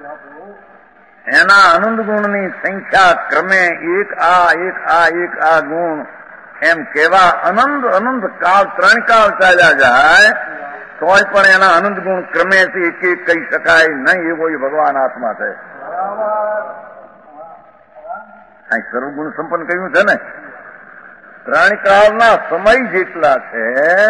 એના અનંત ગુણની સંખ્યા ક્રમે એક આ એક આ એક આ ગુણ એમ કેવા અનંત અનંત કાળ ત્રણ કાળ ચાલ્યા જાય તોય પણ એના અનંત ગુણ ક્રમેથી એક એક કહી શકાય નહીં, એવો એ ભગવાન આત્મા છે। આ સર્વગુણ સંપન્ન કહ્યું છે ને, ત્રણ કાળના સમય જેટલા છે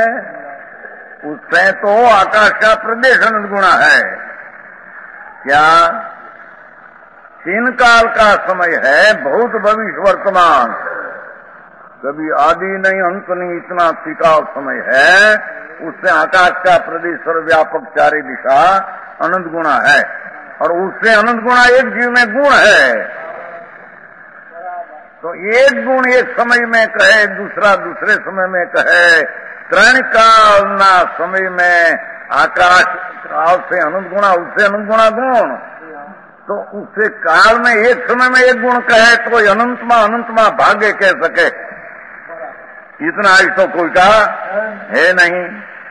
उससे तो आकाश का प्रदेश अनंत गुणा है। क्या तीन काल का समय है, बहुत भविष्य वर्तमान, कभी आदि नहीं अंत नहीं, इतना टिकाऊ समय है। उससे आकाश का प्रदेश सर्वव्यापक चारे दिशा अनंत गुणा है, और उससे अनंत गुणा एक जीव में गुण है। तो एक गुण एक समय में कहे, दूसरा दूसरे समय में कहे, त्रण काल ना समय में आकाश काल से अनंत गुणा, उससे अनंत गुणा गुण, तो उससे काल में एक समय में एक गुण कहे तो अनंतमा अनंतमा भाग्य कह सके, इतना आज तो कोई का है नहीं।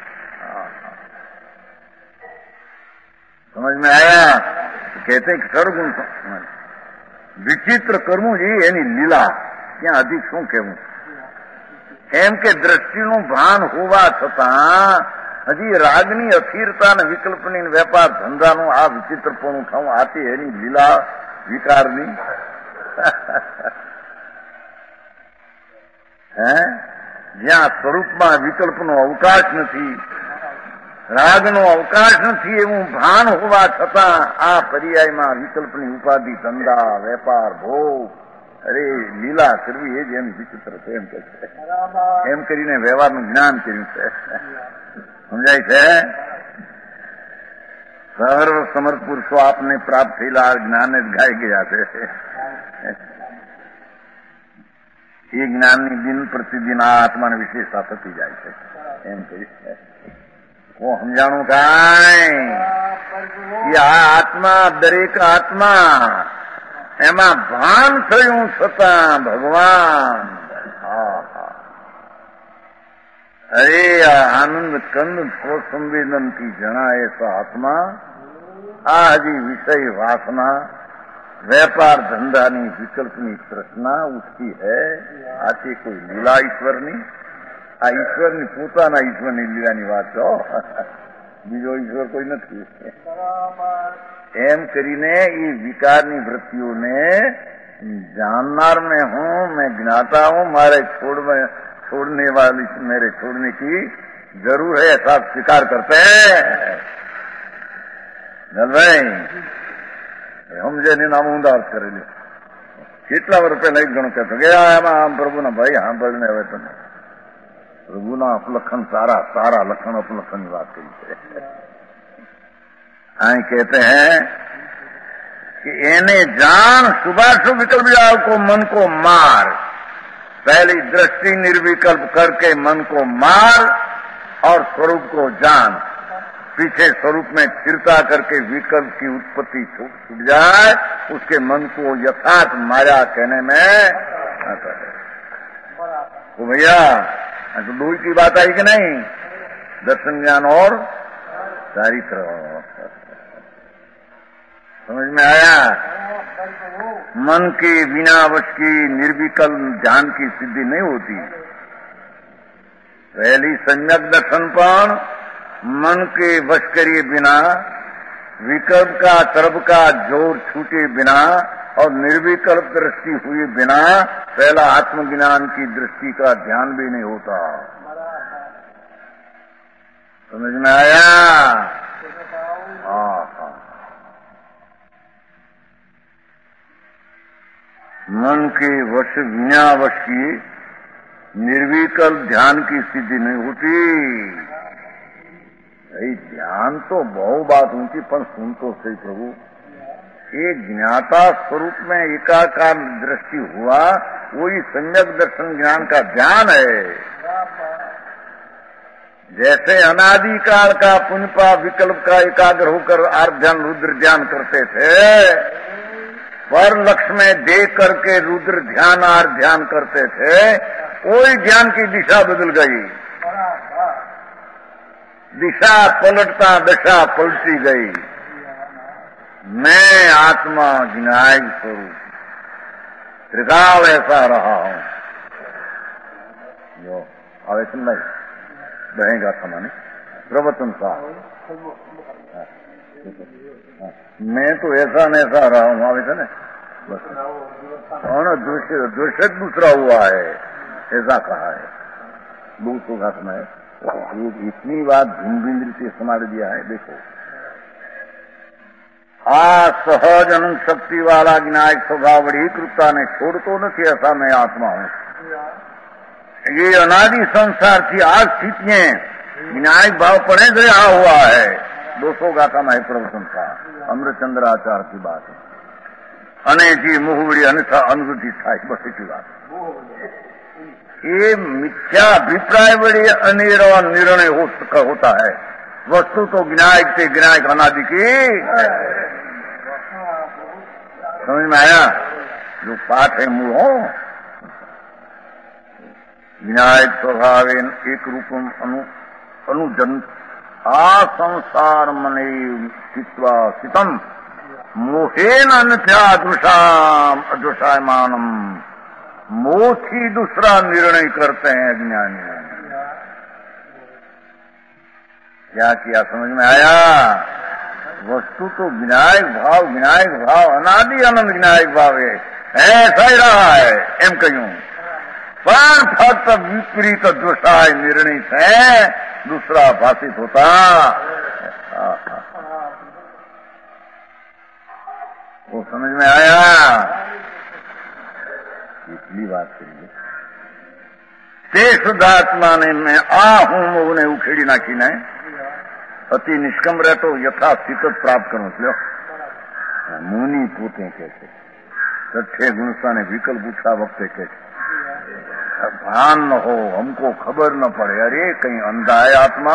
समझ में आया? तो कहते हैं कि सर्वगुण विचित्र कर्मों जी एनी लीला क्या अधिक શું કહેવું એમ કે દ્રષ્ટિનું ભાન હોવા છતાં હજી રાગની અસ્થિરતા અને વિકલ્પની વેપાર ધંધાનું આ વિચિત્રપણું થવું આથી એની લીલા વિકારની હે જ્યાં સ્વરૂપમાં વિકલ્પનો અવકાશ નથી, રાગનો અવકાશ નથી એવું ભાન હોવા છતાં આ પર્યાયમાં વિકલ્પની ઉપાધિ ધંધા વેપાર ભોગ અરે લીલા કરવી એ જ એમ વિચિત્ર છે એમ કે છે, એમ કરીને વ્યવહારનું જ્ઞાન કર્યું છે. સમજાય છે? સર્વ સમર્થ પુરુષો આપને પ્રાપ્ત થયેલા જ્ઞાને જ ગાઈ ગયા છે. એ જ્ઞાનની દિન પ્રતિદિન આ આત્માને વિશેષતા થતી જાય છે એમ કહી છે. હું સમજાણું કાંઈ આ આત્મા દરેક આત્મા એમાં ભાન થયું છતાં ભગવાન અરે આનંદ કંદ સ્વ સંવેદનથી જણાય એસા આત્મા આ હજી વિષય વાસના व्यापार धंधानी विकल्पनी तृष्णा उसकी है, आती कोई लीला ईश्वरनी आ ईश्वरनी पोताना ईश्वरनी लीलानी વાત છો, બીજો ઈશ્વર કોઈ નથી. એમ કરીને એ વિકારની વૃત્તિઓને जाननार में हूँ, मैं ज्ञाता हूँ, मारे छोड़ में छोड़ने वाली मेरे छोड़ने की जरूर है ऐसा स्वीकार करते हैं. नल भाई સમજે નામ ઊંડા અર્થ કરેલી કેટલા વર્ષ પહેલા એક જણો કહેતો કે એમાં આમ પ્રભુના ભાઈ સાંભળને હવે તમે પ્રભુના અપલખન સારા સારા લખણ અપલખનની વાત કરી છે. અહીં કહેते हैं कि एने जान शुभाशुभ विकल्प को मन को मार, पहली दृष्टि निर्विकल्प करके मन को मार और स्वरूप को जान, पीछे स्वरूप में स्थिरता करके विकल्प की उत्पत्ति छूट जाए, उसके मन को यथार्थ माया कहने में तो भैया तो दो की बात आई कि नहीं, दर्शन ज्ञान और चारित्र. समझ में आया? मन के बिना वश की निर्विकल्प ध्यान की सिद्धि नहीं होती. पहली सम्यक दर्शन पर मन के वश करिए बिना, विकल्प का तरफ का जोर छूटे बिना और निर्विकल्प दृष्टि हुए बिना पहला आत्मज्ञान की दृष्टि का ध्यान भी नहीं होता. समझ में आया? हाँ हाँ. मन के वश बिना वश की निर्विकल्प ध्यान की स्थिति नहीं होती. ध्यान तो बहु बात ऊंची पर सुन तो सही प्रभु, एक ज्ञाता स्वरूप में एकाकार दृष्टि हुआ वही सम्यक दर्शन ज्ञान का ध्यान है. जैसे अनादिकाल का पुण्यपा विकल्प का एकाग्र होकर आर्थ ध्यान रुद्र ध्यान करते थे, पर लक्ष्य में देख करके रुद्र ध्यान आर्थ ध्यान करते थे, कोई ज्ञान की दिशा बदल गई, दिशा पलटता दशा पलटी गई. मैं आत्मा ज्ञान स्वरूप त्रिकाल ऐसा रहा हूं. जो आवेशन नहीं बहेगा समाने प्रवचन सा मैं तो ऐसा न ऐसा रहा हूं. आवेशन है बस और दृश्य दृश्य दूसरा हुआ है ऐसा कहा है. दूसरों का समय इतनी बात भिन्न भिन्न रीति समाज दिया है. देखो आ सहज अनंत शक्ति वाला विनायक स्वभाव बड़ी कृपता ने छोड़ तो नहीं ऐसा मैं आत्मा हूं. ये अनादि संसार की आज स्थितियां विनायक भाव पड़े से रहा हुआ है. दो सौ गाथा में प्रवचन था अमृतचंद्र आचार्य की बात है। अने जी मुहूड़ी अन्यथा अनुभूति था बस की बात। ये मिथ्या अभिप्राय बड़ी अनेरो निर्णय हो, होता है। वस्तु तो विनायक से विनायक अनादि की समझ में आया। जो पाठ है मूल हो विनायक स्वभाव एक रूपम अनु अनुजन असंसार मने स्थित्वा स्थितम मोहेन अन्यथा अदृशाम अदृशायमानम। मोह ही दूसरा निर्णय करते हैं अज्ञानी। क्या किया समझ में आया। वस्तु तो विनायक भाव विनायक भाव अनादि अनंत विनायक भाव है ऐसा ही रहा है एम कहूं। पर फक्त विपरीत दृष्टाय निर्णय है दूसरा भाषित होता। वो समझ में आया। इसलिए बात करिए ते शुद्धात्मा ने मैं आ हूं उन्हें उखेड़ी नाखी ने अति निष्कम रहे तो यथा स्थित प्राप्त करो। लो मुनि पूते कैसे छठे गुणस्था ने विकल्प पूछा वक्त कैसे भान न हो हमको खबर न पड़े। अरे कहीं अंधा है आत्मा।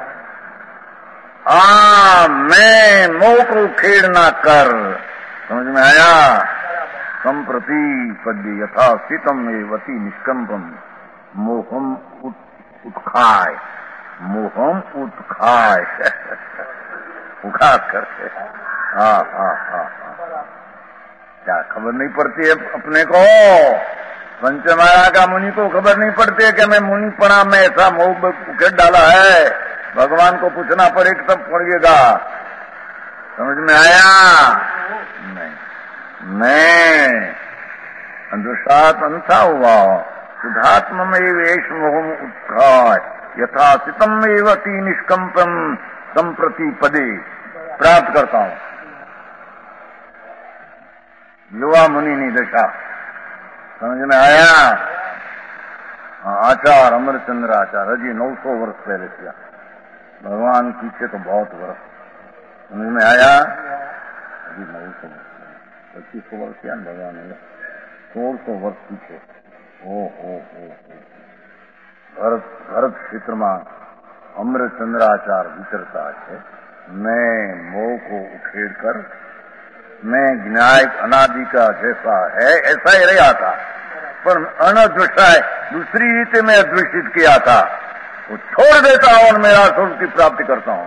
आ मैं मोह को खेड़ना कर। समझ में आया। संप्रति पद्य यथा स्थितम एवती निष्कंपम मोहम उत्खाय मोहम उत्खाय उखाड़ करके। हाँ हाँ हाँ क्या खबर नहीं पड़ती है अपने को। पंचमाया का मुनि को खबर नहीं पड़ती है कि मैं मुनिपणा में ऐसा मोह उखेड़ डाला है। भगवान को पूछना पड़े तब पड़ेगा। समझ में आया। नहीं मैं अंधुषात अंथा हुआ शुद्धात्म में वेश मोहम उत्खाय यथा सितम एवती निष्कंपम संप्रति पदे प्राप्त करता हूं। युवा मुनि नहीं दशा। समझ में आया। आचार अमरचंद्र आचार्य जी नौ सौ वर्ष पहले किया। भगवान पीछे तो बहुत वर्ष। समझ में आया। अभी नौ सौ पच्चीस सौ वर्ष किया भगवान ने सोलह सौ वर्ष पीछे। ओ हो हो भरत भरत क्षेत्र में अमरचंद्राचार्य विचरता है। मैं मोह को उखेड़ कर मैं विनायक अनादि का जैसा है ऐसा ही रहा था पर अनदृष्टा है दूसरी रीति में अद्वेषित किया था वो छोड़ देता हूं और मेरा स्वरूप की प्राप्ति करता हूं।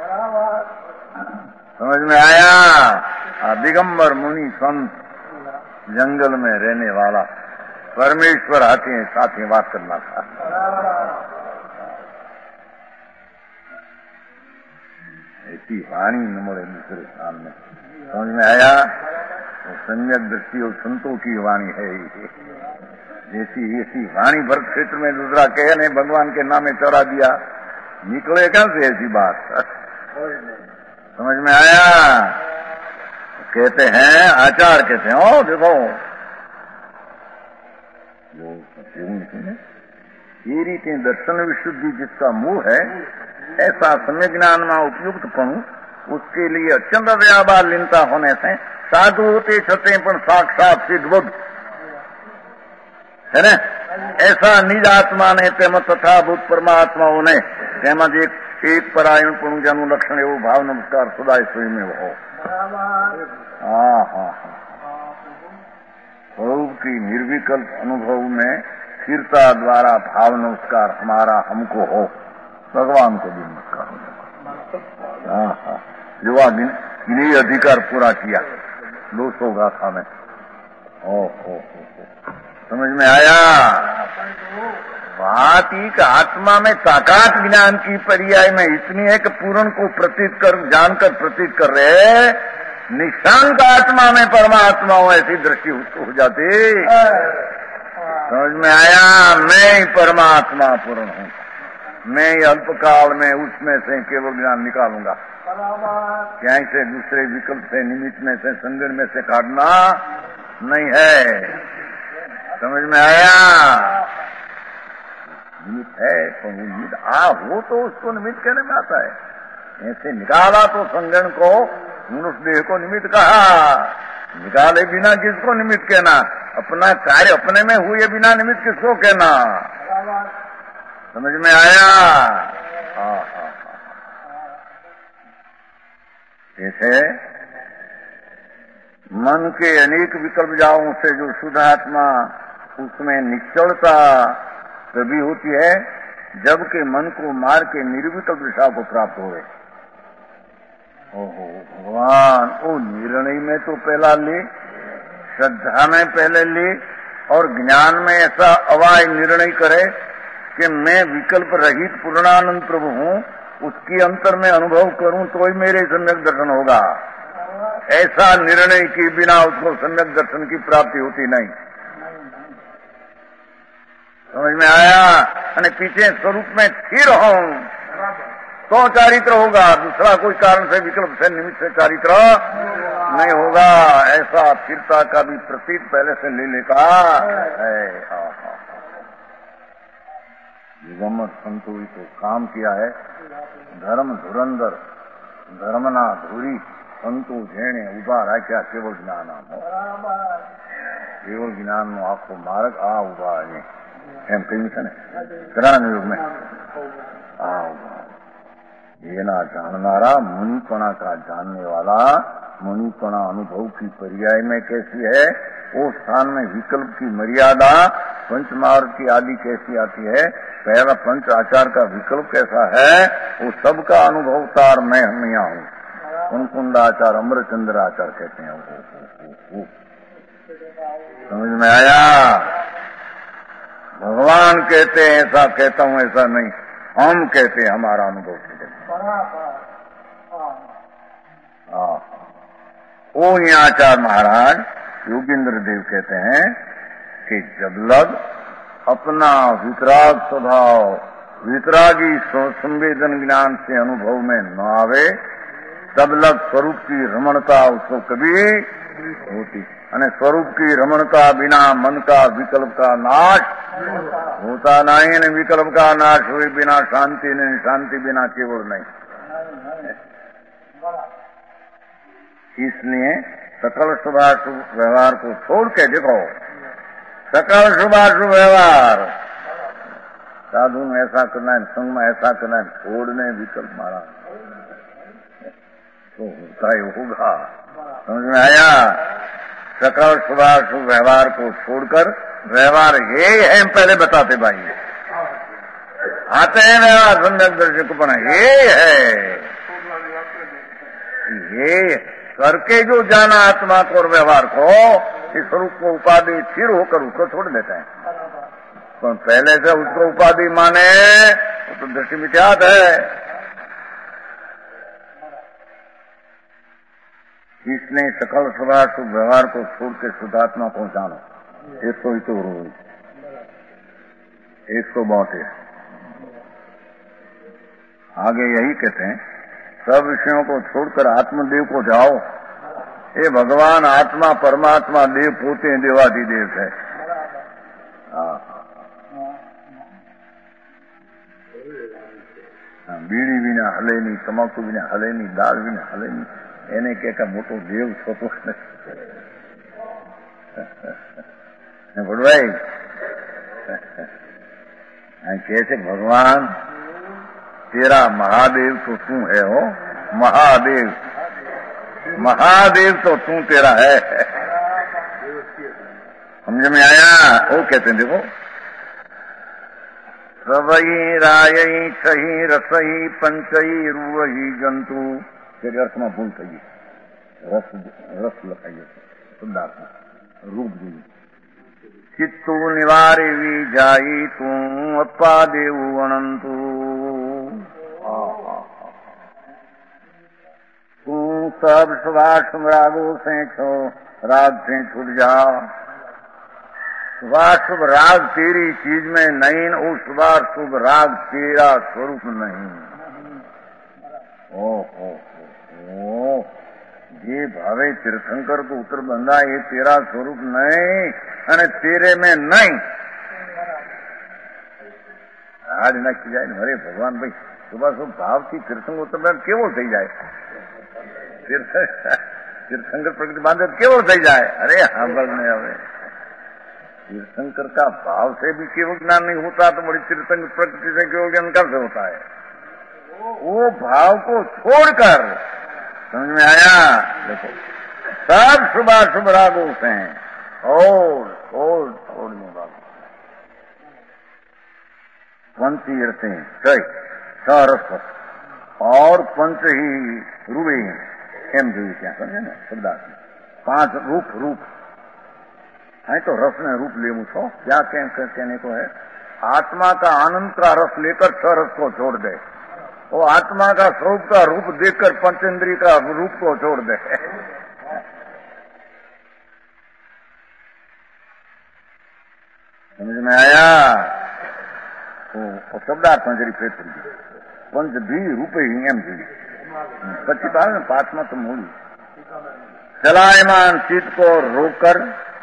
समझ में आया। दिगंबर मुनि संत जंगल में रहने वाला परमेश्वर हाथी साथ ही बात करना था। ऐसी वाणी न मोड़े दूसरे सामने। समझ में आया। तो सम्यक दृष्टि और संतों की वाणी है ही। जैसी ऐसी वाणी भरत क्षेत्र में दूसरा कहे ने भगवान के नामे चढ़ा दिया निकले कहां से ऐसी बात। समझ में आया। कहते हैं आचार कहते हैं ओ देखो ये रीति दर्शन विशुद्धि जिसका मुंह है ऐसा सम्यक ज्ञान में उपयुक्त पणु उसके लिए अत्यंत व्यापार लीनता होने से साधु होते छते पण साक्षात सिद्ध बुद्ध है न। ऐसा निज आत्मा ने तेम तथा भूत परमात्माओं ने तेमज एक एक परायण पणु जनु लक्षण एवं भाव नमस्कार सदा स्वयं में हो। हाँ हाँ हाँ स्वरूप की निर्विकल्प अनुभव में स्थिरता द्वारा भाव नमस्कार हमारा हमको हो भगवान को भी नमस्कार हो। हाँ हाँ युवा इन्हीं अधिकार पूरा किया दो सौ गाथा में। ओ हो समझ में आया। बात एक आत्मा में ताकत ज्ञान की पर्याय में इतनी है कि पूर्ण को प्रतीत कर जानकर प्रतीत कर रहे निशांत आत्मा में परमात्मा हो ऐसी दृष्टि हो जाती। समझ में आया। मैं ही परमात्मा पूर्ण हूँ। मैं अल्पकाल में उसमें से केवल ज्ञान निकालूंगा। क्या से दूसरे विकल्प से निमित्त में से संगण में से काटना नहीं है। समझ में आया। निमित्त है तो निमित्त आ हो तो उसको निमित्त कहने में आता है। ऐसे निकाला तो संगण को मनुष्य देह को निमित्त कहा। निकाले बिना किसको निमित्त कहना? अपना कार्य अपने में हुए बिना निमित्त किसको कहना? समझ में आया? हाँ हाँ जैसे मन के अनेक विकल्प जाओं से जो शुद्ध आत्मा उसमें निश्चलता तभी होती है जबकि मन को मार के निर्विकल्प दिशा को प्राप्त हो। ओहो भगवान, वो निर्णय में तो पहला ले, श्रद्धा में पहले ले और ज्ञान में ऐसा अवाय निर्णय करे कि मैं विकल्प रहित पूर्णानंद प्रभु हूँ, उसकी अंतर में अनुभव करूं तो ही मेरे सम्यक दर्शन होगा। ऐसा निर्णय के बिना उसको सम्यक दर्शन की प्राप्ति होती नहीं। समझ में आया? અને पीछे स्वरूप में स्थिर हों तो चारित्र होगा, दूसरा कोई कारण से विकल्प से निमित्त से चारित्र नहीं होगा। ऐसा स्थिरता का भी प्रतीक पहले से ले लेगा है। दिगंबर संतों को काम किया है, धर्म धुरंधर धर्मना धूरी संतो जेणे उभा राख्या केवल ज्ञान हो। केवल ज्ञान नो आखो मार्ग आ उभा है એમ કહ્યું છે ને કરાણા યુગમાં આ એના जाननारा मुनिपणा का जानने वाला मुनिपणा अनुभव की पर्याय में कैसी है, वो स्थान में विकल्प की मर्यादा पंच मार्ग की आदि कैसी आती है, पहला पंच आचार का विकल्प कैसा है, वो सबका अनुभवतार मैं हमिया हूँ। कुंकुंड आचार अमरचंद्र आचार कहते हैं। वो, वो, वो। समझ में आया? भगवान कहते हैं ऐसा कहता हूँ ऐसा नहीं, हम कहते हैं हमारा अनुभव। ओ आचार्य महाराज योगेंद्र देव कहते हैं कि जब लग अपना वितराग स्वभाव वितरागी संवेदन ज्ञान से अनुभव में न आवे तब लग स्वरूप की रमणता उसको कभी होती। અને સ્વરૂપ की रमणता बिना मन का विकल्प का नाश होता नहीं, અને विकल्प का नाश हुए बिना शांति नहीं, शांति बिना केवल नहीं। इसलिए सकल शुभाशुभ व्यवहार को छोड़ के देखो, सकल शुभाशुभ व्यवहार साधु में ऐसा करना है, संग में ऐसा करना है, छोड़ने विकल्प मारा तो होता ही होगा। समझ में आया? सकल शुभाशुभ व्यवहार को छोड़कर व्यवहार ये है, पहले बताते भाई आते हैं व्यवहार सम्यक दर्शक बना ये है, ये करके जो जाना आत्मा को और व्यवहार को, इस स्वरूप को उपाधि स्थिर होकर उसको छोड़ देते हैं। तो पहले से उसको उपाधि माने वो तो दृष्टि मिथ्यात है। इसलिए सकल शुभाशुभ व्यवहार को छोड़ के शुद्धात्मा पहुंचाना एक सौ तो रोज एक सौ बाटे आगे यही कहते हैं, सब विषयों को छोड़कर आत्मदेव को जाओ। ये भगवान आत्मा परमात्मा देव पोते हैं, देवाधिदेव है। बीड़ी भी ना हले नहीं, तमाकू भी ना हले नहीं, दाल भी ना हले नहीं, એને કે મોટો દેવ છોટો ભડવાઈ કહે છે ભગવાન तेरा महादेव तो तू है हो, महादेव महादेव तो तू तेरा है। समझ में आया? वो कहते हैं देखो, रवई रायई छही रसई पंचई रुवही जंतु, तेरे अर्थ में भूल થઈ रस रस लखाइए शुद्धात्मा रूप जी चित्तु निवारी जाई तू अपा देव अनंतु। तू सब शुभाशुभ रागों से छो राग से छूट जाओ। शुभाशुभ राग तेरी चीज में नहीं, वो शुभाशुभ राग तेरा स्वरूप नहीं। ओ हो ओ ये भावे तीर्थंकर को उत्तर बंधा, ये तेरा स्वरूप नहीं અને तेरे में नहीं। आज न की जाए, अरे भगवान भाई શુભાશુભ ભાવથી તીર્થંકર તમે કેવો થઈ જાય? तीर्थंकर प्रकृति बांधे केवल થઈ જાય. अरे સાંભળને હવે तीर्थंकर का भाव से भी केवल ज्ञान नहीं होता तो बड़ी तीर्थंकर प्रकृति से केवल ज्ञान कैसे होता है? वो भाव को छोड़कर, समझ में आया? देखो सब शुभाशुभ रागों से और छोड़ छोड़ने वाला पंचीर्थे सही सरस और पंच ही रूबे એમ જોયું ત્યાં સમજે ને શબ્દાર્થ પાંચ रूप रूप है तो रस ने रूप लेવું છો क्या कहने को है? आत्मा का आनंद का रस लेकर सरस को छोड़ दे, वो आत्मा का स्वरूप का रूप देखकर पंचेंद्रिय का रूप को छोड़ दे. समझ में आया? तो शब्दार्थ में जरी फेर पंच भी रूप ही एम जी પછી તો આવે ને પાઠમાં તો મૂળ ચલાયમાન ચિત્ત को रोककर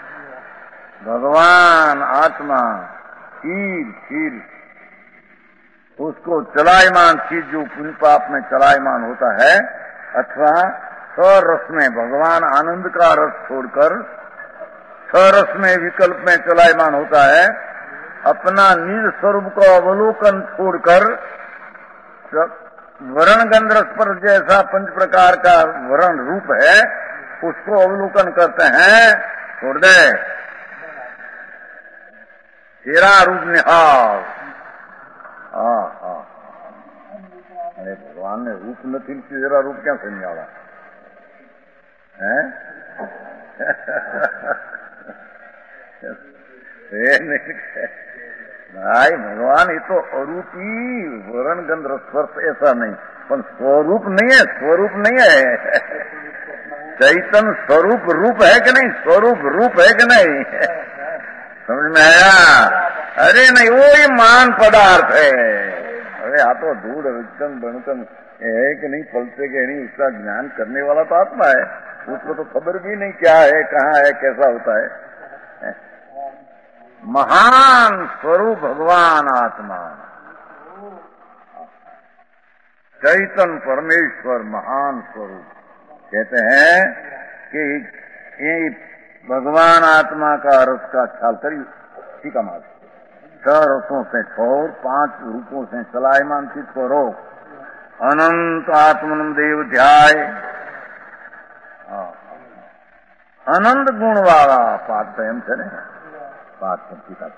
भगवान आत्मा चीर चीर उसको चलायमान चीज जो पुण्य पाप में चलायमान होता है अथवा सरस में भगवान आनंद का रस छोड़कर सरस में विकल्प में चलायमान होता है, अपना निज स्वरूप को अवलोकन छोड़कर वर्ण गंध रस पर जैसा पंच प्रकार का वर्ण रूप है उसको अवलोकन करते हैं. छोड़ दे तेरा रूप निहार. हाँ हाँ अरे भगवान ने रूप नहीं तेरा रूप क्या से निहारा है? भाई भगवान ये तो अरूपी वरण गंध रस ऐसा नहीं, पर स्वरूप नहीं है, स्वरूप नहीं है. चैतन स्वरूप रूप है कि नहीं? स्वरूप रूप है कि नहीं? समझ में आया? अरे नहीं वो ही मान पदार्थ है. अरे आ तो धूल विचन बनतन है कि नहीं, पलते के नहीं, उसका ज्ञान करने वाला तो आत्मा है. उसको तो खबर भी नहीं क्या है, कहाँ है, कैसा होता है. महान स्वरूप भगवान आत्मा चैतन परमेश्वर महान स्वरूप कहते हैं कि ये भगवान आत्मा का रस का ख्याल करिए. ठीक है मार छह रसों से छोड़ पांच रूपों से चलायमान चित्त को रोक, अनंत आत्मनम देव ध्याय. अनंत गुण वाला पाठ एम છે पाठ सबकी का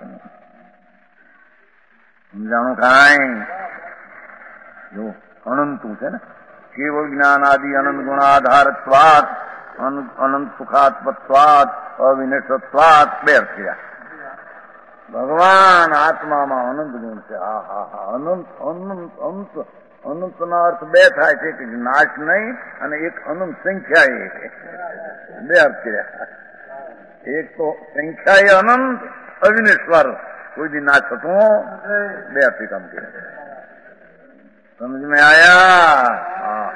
समझाणो खाए जो अनंत है ना, केवल ज्ञान आदि अनंत गुणाधारत्वात् अनंत सुखात्मत्वात् अविनश्वत्वात् व्यर्थ किया. भगवान आत्मा में अनंत गुण से हा हा हा अनंत अनंत अंत अनंत ना अर्थ બે થાય છે કે નાશ નહીં અને એક અનંત સંખ્યા બે અર્થ કર્યા. एक तो संख्या है अनंत अविनेश्वर कोई दिन नाच सकूं बे अर्थ काम किया. समझ में आया? हाँ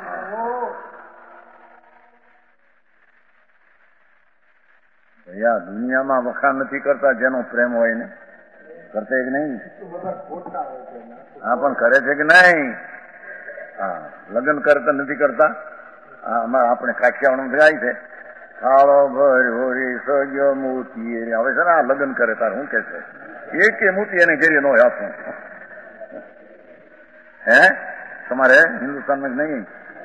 भैया दुनिया में वखाण नहीं करता जेनो प्रेम होय ने करते कि नहीं? हाँ पण करे છે कि नहीं? हाँ लग्न करे तो नहीं करता. हाँ हमारा अपने काठियावाड़ में गाय थे કાળો ભર્યો રે સગ્યો મોતી રે. હવે છે ને આ લગ્ન કરે તાર હું કે છે એક કે મોતી એને ઘેરી નો આપું હે? તમારે હિન્દુસ્તાન में नहीं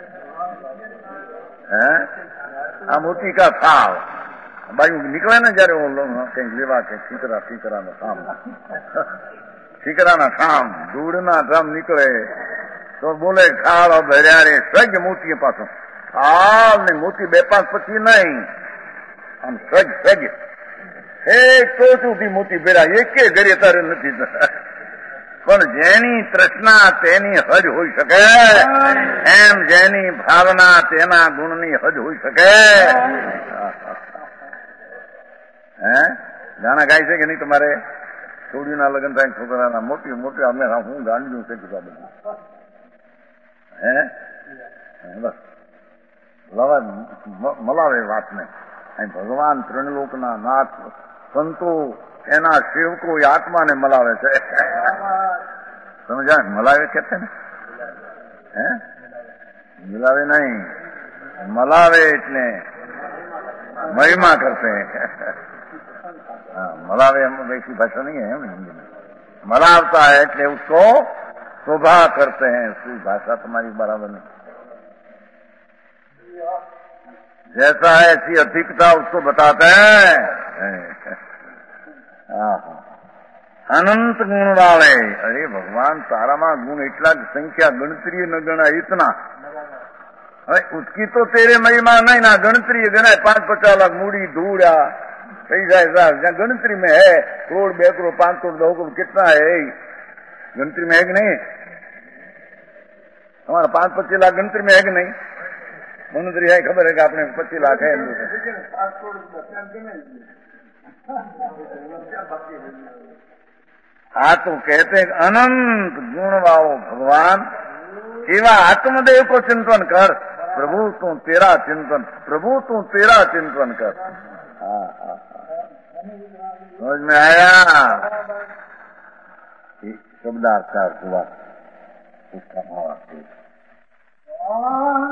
है? આ મોતી का થાવ બાજુ નીકળે ને જયારે કઈક લેવા કે ઠીકરા ઠીકરાનો થામ ઠીકરાના થામ ધૂળના થામ નીકળે તો બોલે કાળો ભર્યા રે સગ્ય મોતી પાછો હાલ ને મોતી બે પાંચ પછી નહીં આમ સજ સજ એક ચોથી મોતી ભેરા એકે ઘરે તારે નથી. પણ જેની તૃષ્ણા તેની હજ હોઈ શકે એમ જેની ભાવના તેના ગુણની હજ હોઈ શકે. હે ગાણા ગાય છે કે નહીં તમારે? છોડીના લગ્ન થાય છોકરાના મોટી મોટી અમે હું ગાંડ્યું છે કે બધું હે બસ લવા મલાવે વાતને. ભગવાન ત્રણલોકના નાથ સંતો એના સેવકો આત્માને મલાવે છે. સમજાય? મલાવે કે છે ને હે મિલાવે નહીં, મલાવે એટલે महिमा करते हैं। हाँ, मलावे हम वैसी भाषा नहीं है हिंदी में, मलावता है इसलिए उसको शोभा करते हैं। उसकी भाषा तुम्हारी बराबर नहीं, जैसा है ऐसी अधिकता उसको बताते हैं। अनंत गुण वाले, अरे भगवान तारा मां गुण इतला संख्या गणतरी न गणा इतना, अरे उसकी तो तेरे महिमा नहीं ना गणतरी गणाय, पांच पचास लाख मूड़ी धूड़ा पैसा ऐसा गणतरी में है, करोड़ बे करोड़ पांच करोड़ दो करोड़ कितना है गणतरी में है कि नहीं? हमारा पांच पच्चीस लाख गणतरी में है कि नहीं? गणतरी है, खबर है कि आपने पच्चीस लाख है। हाँ तो कहते हैं अनंत गुण वाओ भगवान, एवा आत्मदेव को चिंतन कर, प्रभु तू तेरा चिंतन, प्रभु तू तेरा चिंतन कर। हाँ हाँ समझ में आया? शब्दार्थ हुआ उसका भाव